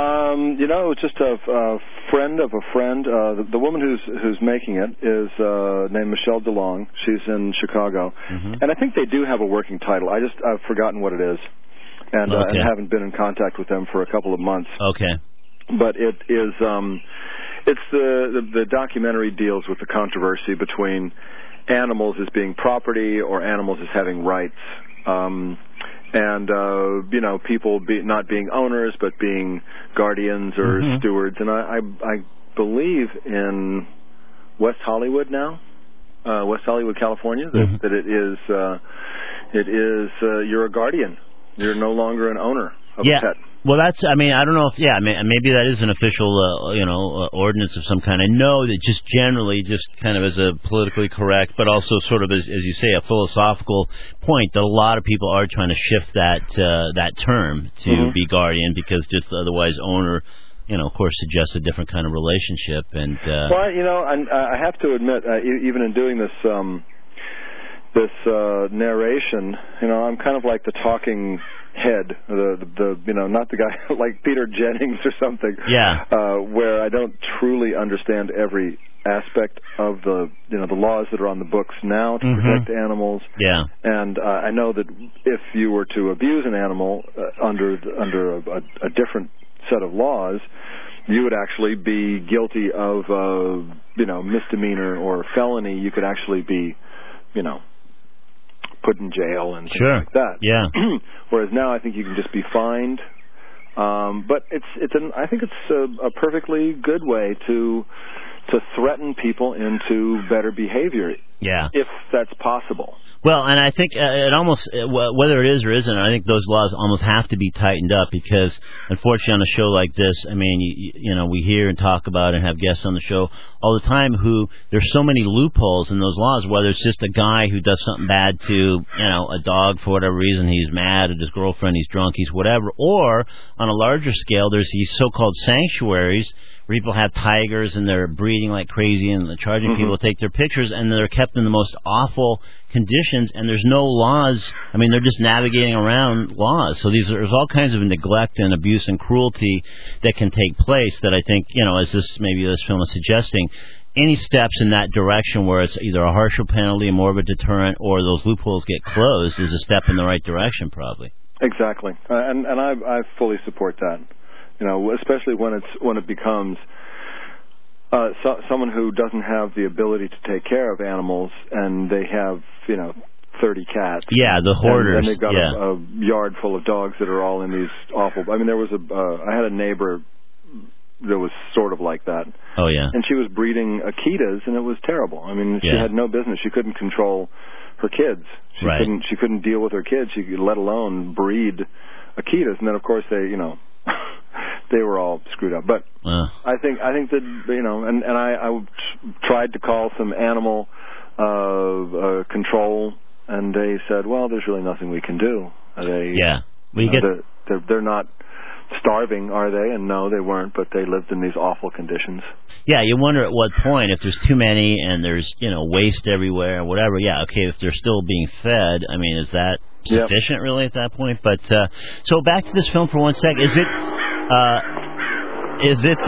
Um, you know, it's just a, a friend of a friend. Uh, the, the woman who's who's making it is uh, named Michelle DeLong. She's in Chicago, mm-hmm. and I think they do have a working title. I just I've forgotten what it is, and, okay. uh, and haven't been in contact with them for a couple of months. Okay, but it is um, it's the, the the documentary deals with the controversy between animals as being property or animals as having rights. Um, And, uh, you know, people be, not being owners, but being guardians or mm-hmm. stewards. And I, I, I believe in West Hollywood now, uh, West Hollywood, California, that, mm-hmm. that it is, uh, it is, uh, you're a guardian. You're no longer an owner of yeah. a pet. Well, that's, I mean, I don't know if, yeah, maybe that is an official, uh, you know, uh, ordinance of some kind. I know that just generally, just kind of as a politically correct, but also sort of, as, as you say, a philosophical point, that a lot of people are trying to shift that uh, that term to mm-hmm. be guardian, because just otherwise owner, you know, of course, suggests a different kind of relationship. And uh, well, you know, and I have to admit, uh, even in doing this um, this uh, narration, you know, I'm kind of like the talking head, the, the the you know, not the guy like Peter Jennings or something. Yeah. Uh, where I don't truly understand every aspect of the you know the laws that are on the books now to mm-hmm. protect animals. Yeah. And uh, I know that if you were to abuse an animal uh, under under a, a, a different set of laws, you would actually be guilty of uh, you know misdemeanor or felony. You could actually be, you know. put in jail and things sure. like that. Yeah. Whereas now I think you can just be fined. Um, but it's it's an I think it's a, a perfectly good way to to threaten people into better behavior. Yeah. If that's possible. Well, and I think uh, it almost, uh, whether it is or isn't, I think those laws almost have to be tightened up, because, unfortunately, on a show like this, I mean, you, you know, we hear and talk about and have guests on the show all the time who, there's so many loopholes in those laws, whether it's just a guy who does something bad to, you know, a dog for whatever reason, he's mad at his girlfriend, he's drunk, he's whatever, or, on a larger scale, there's these so-called sanctuaries where people have tigers and they're breeding like crazy and they're charging mm-hmm. people to take their pictures, and they're kept in the most awful conditions, and there's no laws. I mean, they're just navigating around laws. So these there's all kinds of neglect and abuse and cruelty that can take place that I think, you know, as this maybe this film is suggesting, any steps in that direction where it's either a harsher penalty, more of a deterrent, or those loopholes get closed is a step in the right direction, probably. Exactly, uh, and and I I fully support that. You know, especially when it's when it becomes uh, so, someone who doesn't have the ability to take care of animals, and they have you know thirty cats. Yeah, the hoarders. And, and they've got yeah. a, a yard full of dogs that are all in these awful. I mean, there was a uh, I had a neighbor that was sort of like that. Oh, yeah. And she was breeding Akitas, and it was terrible. I mean, she yeah. had no business. She couldn't control her kids. She right. couldn't. She couldn't deal with her kids. She could, let alone breed Akitas. And then, of course, they, you know, they were all screwed up. But uh. I think, I think that you know, and and I, I tried to call some animal uh, uh, control, and they said, well, there's really nothing we can do. They, yeah. Well, you uh, get they're, they're they're not starving, are they? And no, they weren't, but they lived in these awful conditions. Yeah, you wonder at what point, if there's too many and there's, you know, waste everywhere or whatever, yeah, okay, if they're still being fed, I mean, is that sufficient yep. really at that point? But, uh, so back to this film for one sec. Is it, uh, is it,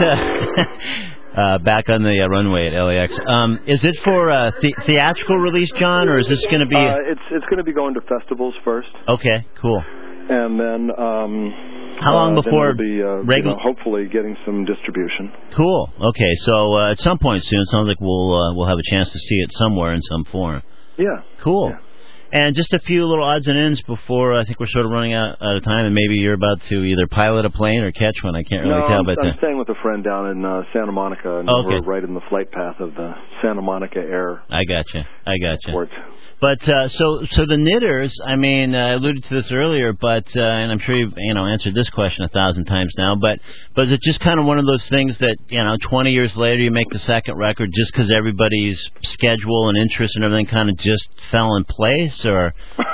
uh, uh, back on the uh, runway at L A X, um, is it for uh, the- theatrical release, John, or is this going to be? Uh, it's it's going to be going to festivals first. Okay, cool. And then, um, how long uh, before? Then we'll be, uh, regu- you know, hopefully getting some distribution. Cool. Okay, so uh, at some point soon, it sounds like we'll uh, we'll have a chance to see it somewhere in some form. Yeah. Cool. Yeah. And just a few little odds and ends before I think we're sort of running out, out of time, and maybe you're about to either pilot a plane or catch one. I can't really no, tell. I'm, but I'm uh, staying with a friend down in uh, Santa Monica, and oh, okay. we're right in the flight path of the Santa Monica Air. I gotcha. I gotcha. Airport. But uh, so so the Knitters, I mean, uh, I alluded to this earlier, but uh, and I'm sure you've you know answered this question a thousand times now. But but is it just kind of one of those things that you know, twenty years later, you make the second record just because everybody's schedule and interest and everything kind of just fell in place, or?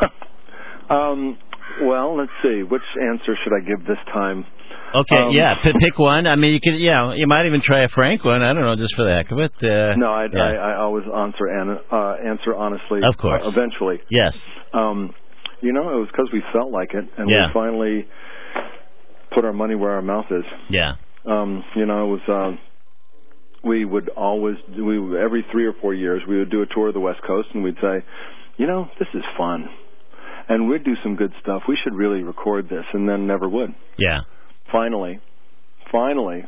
um. Well, let's see. Which answer should I give this time? Okay, um, yeah, p- pick one. I mean, you could, you know, you might even try a Frank one. I don't know, just for the heck of it. Uh, no, I, yeah. I, I always answer an, uh, answer honestly. Of course. Uh, eventually. Yes. Um, you know, it was because we felt like it, and yeah. we finally put our money where our mouth is. Yeah. Um, you know, it was. Um, we would always, we every three or four years, we would do a tour of the West Coast, and we'd say, you know, this is fun, and we'd do some good stuff. We should really record this, and then never would. Yeah. Finally, finally,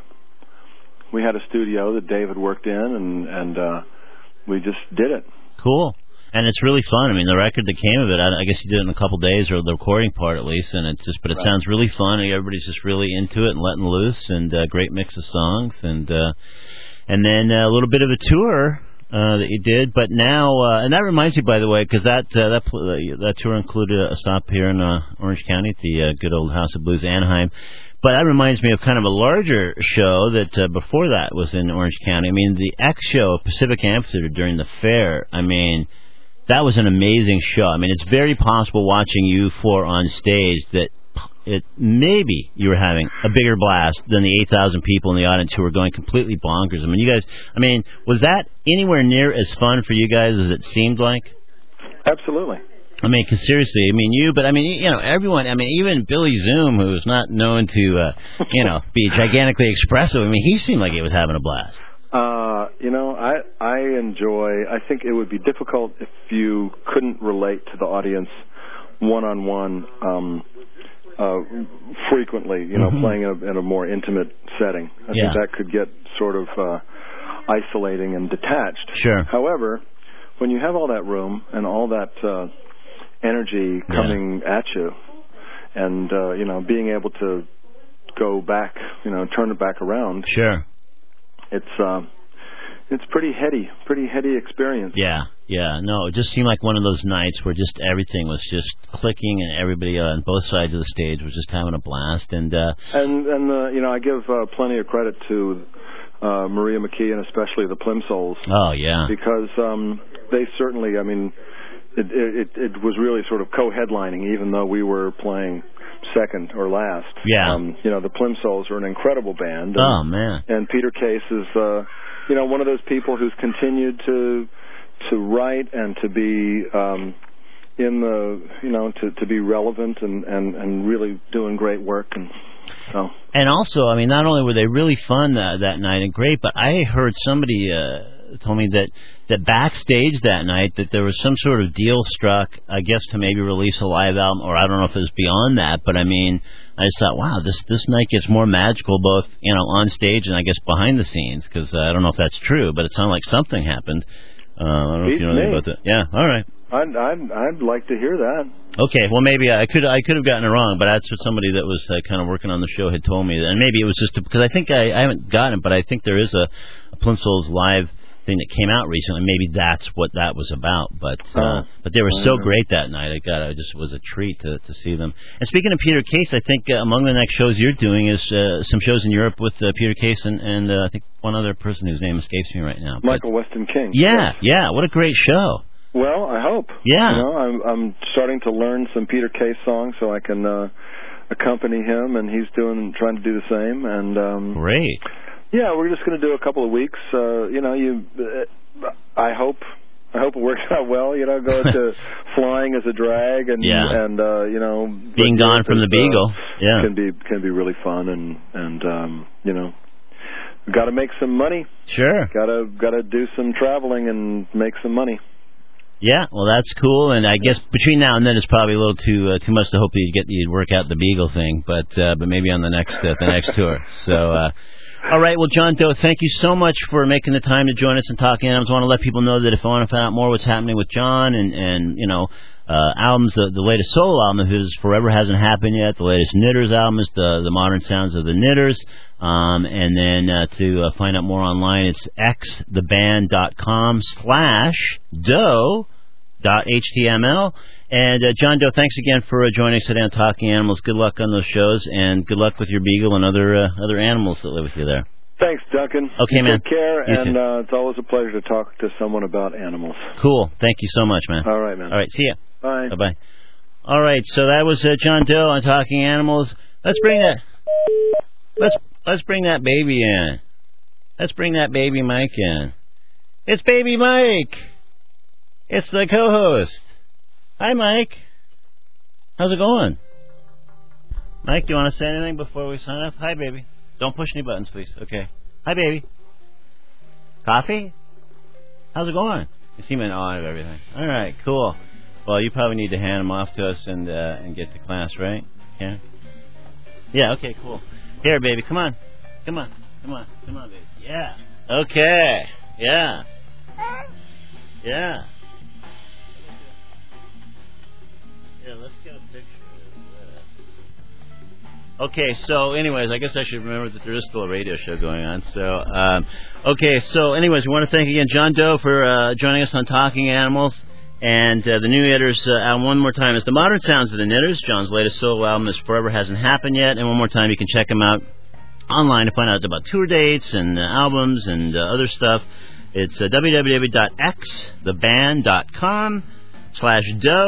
we had a studio that Dave had worked in, and and uh, we just did it. Cool. And it's really fun. I mean, the record that came of it, I, I guess you did it in a couple days, or the recording part at least, and it's just, but it right. sounds really fun. Everybody's just really into it and letting loose, and uh, great mix of songs, and uh, and then uh, a little bit of a tour uh, that you did. But now, uh, and that reminds me, by the way, because that uh, that pl- that tour included a stop here in uh, Orange County at the uh, good old House of Blues, Anaheim. But that reminds me of kind of a larger show that uh, before that was in Orange County. I mean, the X show, Pacific Amphitheater during the fair. I mean, that was an amazing show. I mean, it's very possible watching you four on stage that it maybe you were having a bigger blast than the eight thousand people in the audience who were going completely bonkers. I mean, you guys, I mean, was that anywhere near as fun for you guys as it seemed like? Absolutely. I mean, cause seriously, I mean, you, but I mean, you know, everyone, I mean, even Billy Zoom, who's not known to, uh, you know, be gigantically expressive, I mean, he seemed like he was having a blast. Uh, you know, I I enjoy, I think it would be difficult if you couldn't relate to the audience one-on-one, um, uh, frequently, you know, mm-hmm. playing in a, in a more intimate setting. I yeah. think that could get sort of, uh, isolating and detached. Sure. However, when you have all that room and all that, uh, energy coming yeah. at you, and uh, you know, being able to go back, you know, turn it back around. Sure. It's uh, it's pretty heady, pretty heady experience. Yeah, yeah. No, it just seemed like one of those nights where just everything was just clicking, and everybody on both sides of the stage was just having a blast. And uh, and and uh, you know, I give uh, plenty of credit to uh, Maria McKee and especially the Plimsouls. Oh yeah. Because um, they certainly, I mean. It, it it was really sort of co-headlining, even though we were playing second or last. Yeah. Um, you know, the Plimsolls are an incredible band. And, oh, man. And Peter Case is, uh, you know, one of those people who's continued to to write and to be um, in the, you know, to, to be relevant and, and, and really doing great work. And so. And also, I mean, not only were they really fun that, that night and great, but I heard somebody uh, told me that, that backstage that night that there was some sort of deal struck, I guess, to maybe release a live album, or I don't know if it was beyond that, but I mean, I just thought, wow, this this night gets more magical both, you know, on stage and I guess behind the scenes, because uh, I don't know if that's true, but it sounded like something happened. Uh, I don't know Beats if you know anything me. about that. Yeah, all right. I'd, I'd I'd like to hear that. Okay, well maybe I could I could have gotten it wrong, but that's what somebody that was uh, kind of working on the show had told me, and maybe it was just a, because I think I, I haven't gotten it, but I think there is a, a Plimsolls live thing that came out recently. Maybe that's what that was about. But uh, oh, but they were so great that night. I got it just was a treat to to see them. And speaking of Peter Case, I think uh, among the next shows you're doing is uh, some shows in Europe with uh, Peter Case and, and uh, I think one other person whose name escapes me right now. Michael but, Weston King. Yeah, yes. yeah. What a great show. Well, I hope. Yeah. You know, I'm I'm starting to learn some Peter Case songs so I can uh, accompany him, and he's doing trying to do the same. And um, great. Yeah, we're just going to do a couple of weeks. Uh, you know, you. Uh, I hope. I hope it works out well. You know, go to flying as a drag, and yeah. and uh, you know, being gone from the Beagle. Uh, yeah, can be can be really fun, and and um, you know. Got to make some money. Sure. Got to got to do some traveling and make some money. Yeah, well, that's cool, and I guess between now and then it's probably a little too uh, too much to hope you'd get you'd work out the Beagle thing, but uh, but maybe on the next uh, the next tour. So, uh, all right, well, John Doe, thank you so much for making the time to join us and talking. I just want to let people know that if I want to find out more what's happening with John and and you know. Uh, albums, the, the latest solo album of his, Forever Hasn't Happened Yet. The latest Knitters album is the, the Modern Sounds of the Knitters. Um, and then uh, to uh, find out more online, it's xtheband.com slash doe dot html. And uh, John Doe, thanks again for uh, joining us today on Talking Animals. Good luck on those shows, and good luck with your beagle and other uh, other animals that live with you there. Thanks, Duncan. Okay, you man. Take care, you and uh, it's always a pleasure to talk to someone about animals. Cool. Thank you so much, man. All right, man. All right, see ya. Bye. Bye-bye. All right, so that was uh, John Doe on Talking Animals. Let's bring that. Let's let's bring that baby in. Let's bring that baby Mike in. It's baby Mike. It's the co-host. Hi, Mike. How's it going? Mike, do you want to say anything before we sign off? Hi, baby. Don't push any buttons, please. Okay. Hi, baby. Coffee? How's it going? You seem in awe of everything. All right, cool. Well, you probably need to hand them off to us and uh, and get to class, right? Yeah. Yeah. Okay. Cool. Here, baby. Come on. Come on. Come on. Come on, baby. Yeah. Okay. Yeah. Yeah. Yeah. Let's get a picture of this. Okay. So, anyways, I guess I should remember that there is still a radio show going on. So, um, okay. So, anyways, we want to thank again John Doe for uh, joining us on Talking Animals. And uh, the new Knitters uh, album, one more time, is The Modern Sounds of the Knitters. John's latest solo album is Forever Hasn't Happened Yet. And one more time, you can check him out online to find out about tour dates and uh, albums and uh, other stuff. It's uh, www.xtheband.com slash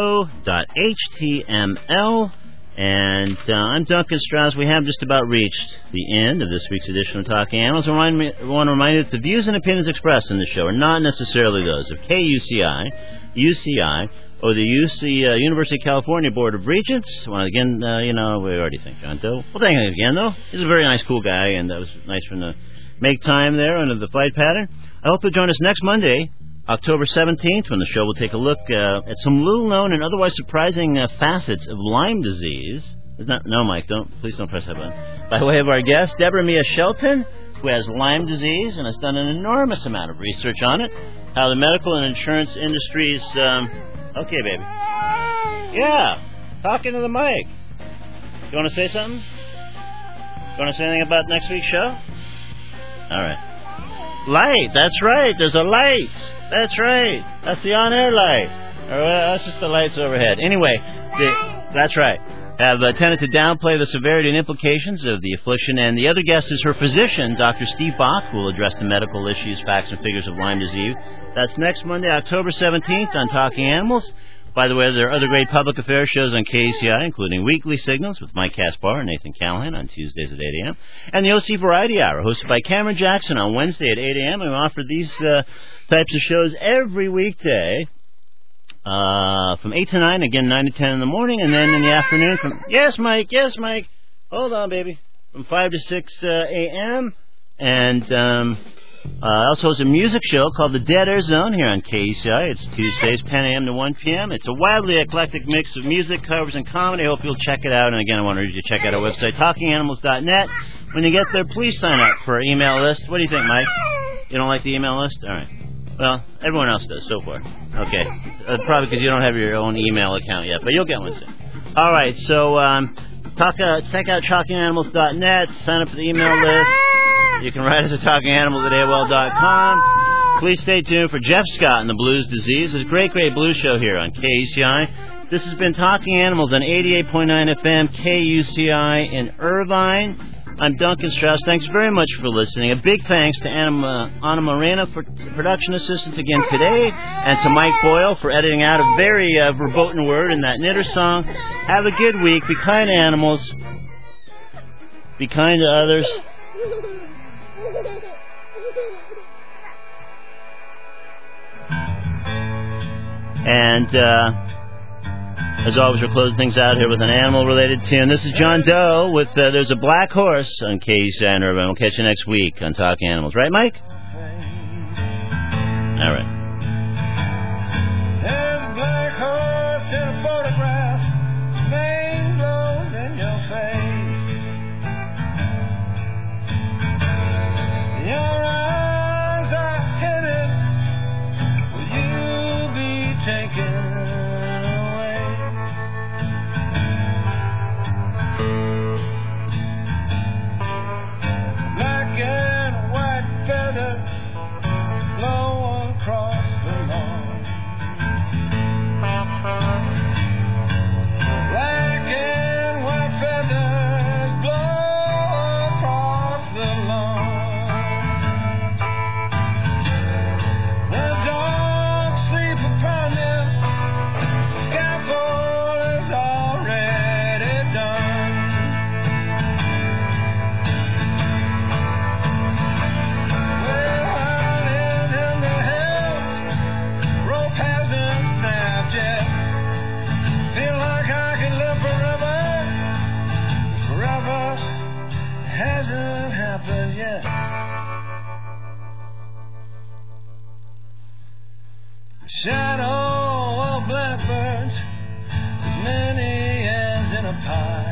doe.html. And uh, I'm Duncan Strauss. We have just about reached the end of this week's edition of Talking Animals. I want to remind you that the views and opinions expressed in the show are not necessarily those of K U C I, U C I, or the U C uh, University of California Board of Regents. Well, again, uh, you know, we already thank John Doe. Well, thank him again, though. He's a very nice, cool guy, and that was nice for him to make time there under the flight pattern. I hope you'll join us next Monday, October seventeenth, when the show will take a look uh, at some little-known and otherwise surprising uh, facets of Lyme disease. Isn't that, no, Mike, don't please don't press that button. By way of our guest, Deborah Mia Shelton, who has Lyme disease and has done an enormous amount of research on it. How the medical and insurance industries... Um, okay, baby. Yeah, talking to the mic. You want to say something? You want to say anything about next week's show? All right. Light, that's right, there's a light. That's right. That's the on-air light. Or, uh, that's just the lights overhead. Anyway, the, that's right. Have uh, tended to downplay the severity and implications of the affliction, and the other guest is her physician, Doctor Steve Bach, who will address the medical issues, facts, and figures of Lyme disease. That's next Monday, October seventeenth, on Talking Animals. By the way, there are other great public affairs shows on K C I, including Weekly Signals with Mike Caspar and Nathan Callahan on Tuesdays at eight a.m. and the O C Variety Hour, hosted by Cameron Jackson on Wednesday at eight a.m. And we offer these uh, types of shows every weekday uh, from eight to nine, again nine to ten in the morning, and then in the afternoon from... Yes, Mike, yes, Mike. Hold on, baby. From five to six uh, a.m. And... Um, Uh, I also host a music show called The Dead Air Zone here on K C I. It's Tuesdays, ten a.m. to one p.m. It's a wildly eclectic mix of music, covers, and comedy. I hope you'll check it out. And again, I want to urge you to check out our website, talking animals dot net. When you get there, please sign up for our email list. What do you think, Mike? You don't like the email list? All right. Well, everyone else does so far. Okay. Uh, probably because you don't have your own email account yet, but you'll get one soon. All right. So um, talk, uh, check out talking animals dot net. Sign up for the email list. You can write us at talking animals at A O L dot com. Please stay tuned for Jeff Scott and the Blues Disease. It's a great, great blues show here on K U C I. This has been Talking Animals on eighty-eight point nine F M, K U C I in Irvine. I'm Duncan Strauss. Thanks very much for listening. A big thanks to Anna, Anna Moreno for production assistance again today, and to Mike Boyle for editing out a very uh, verboten word in that knitter song. Have a good week. Be kind to animals. Be kind to others. And uh, as always, we're closing things out here with an animal-related tune. This is John Doe with uh, There's a Black Horse on K U C I in Irvine. We'll catch you next week on Talking Animals. Right, Mike? All right. There's a black horse in a photograph. His mane blows in your face. Your eyes are headed. Will you be taken away? Black and white feathers blow across the lawn. Black and white feathers blow across the lawn. The dogs sleep upon them. Scaffold is already done. We're hiding in the hills. Rope hasn't snapped yet. Feel like I can live forever. Forever hasn't happened yet. Shadow of blackbirds, as many as in a pie.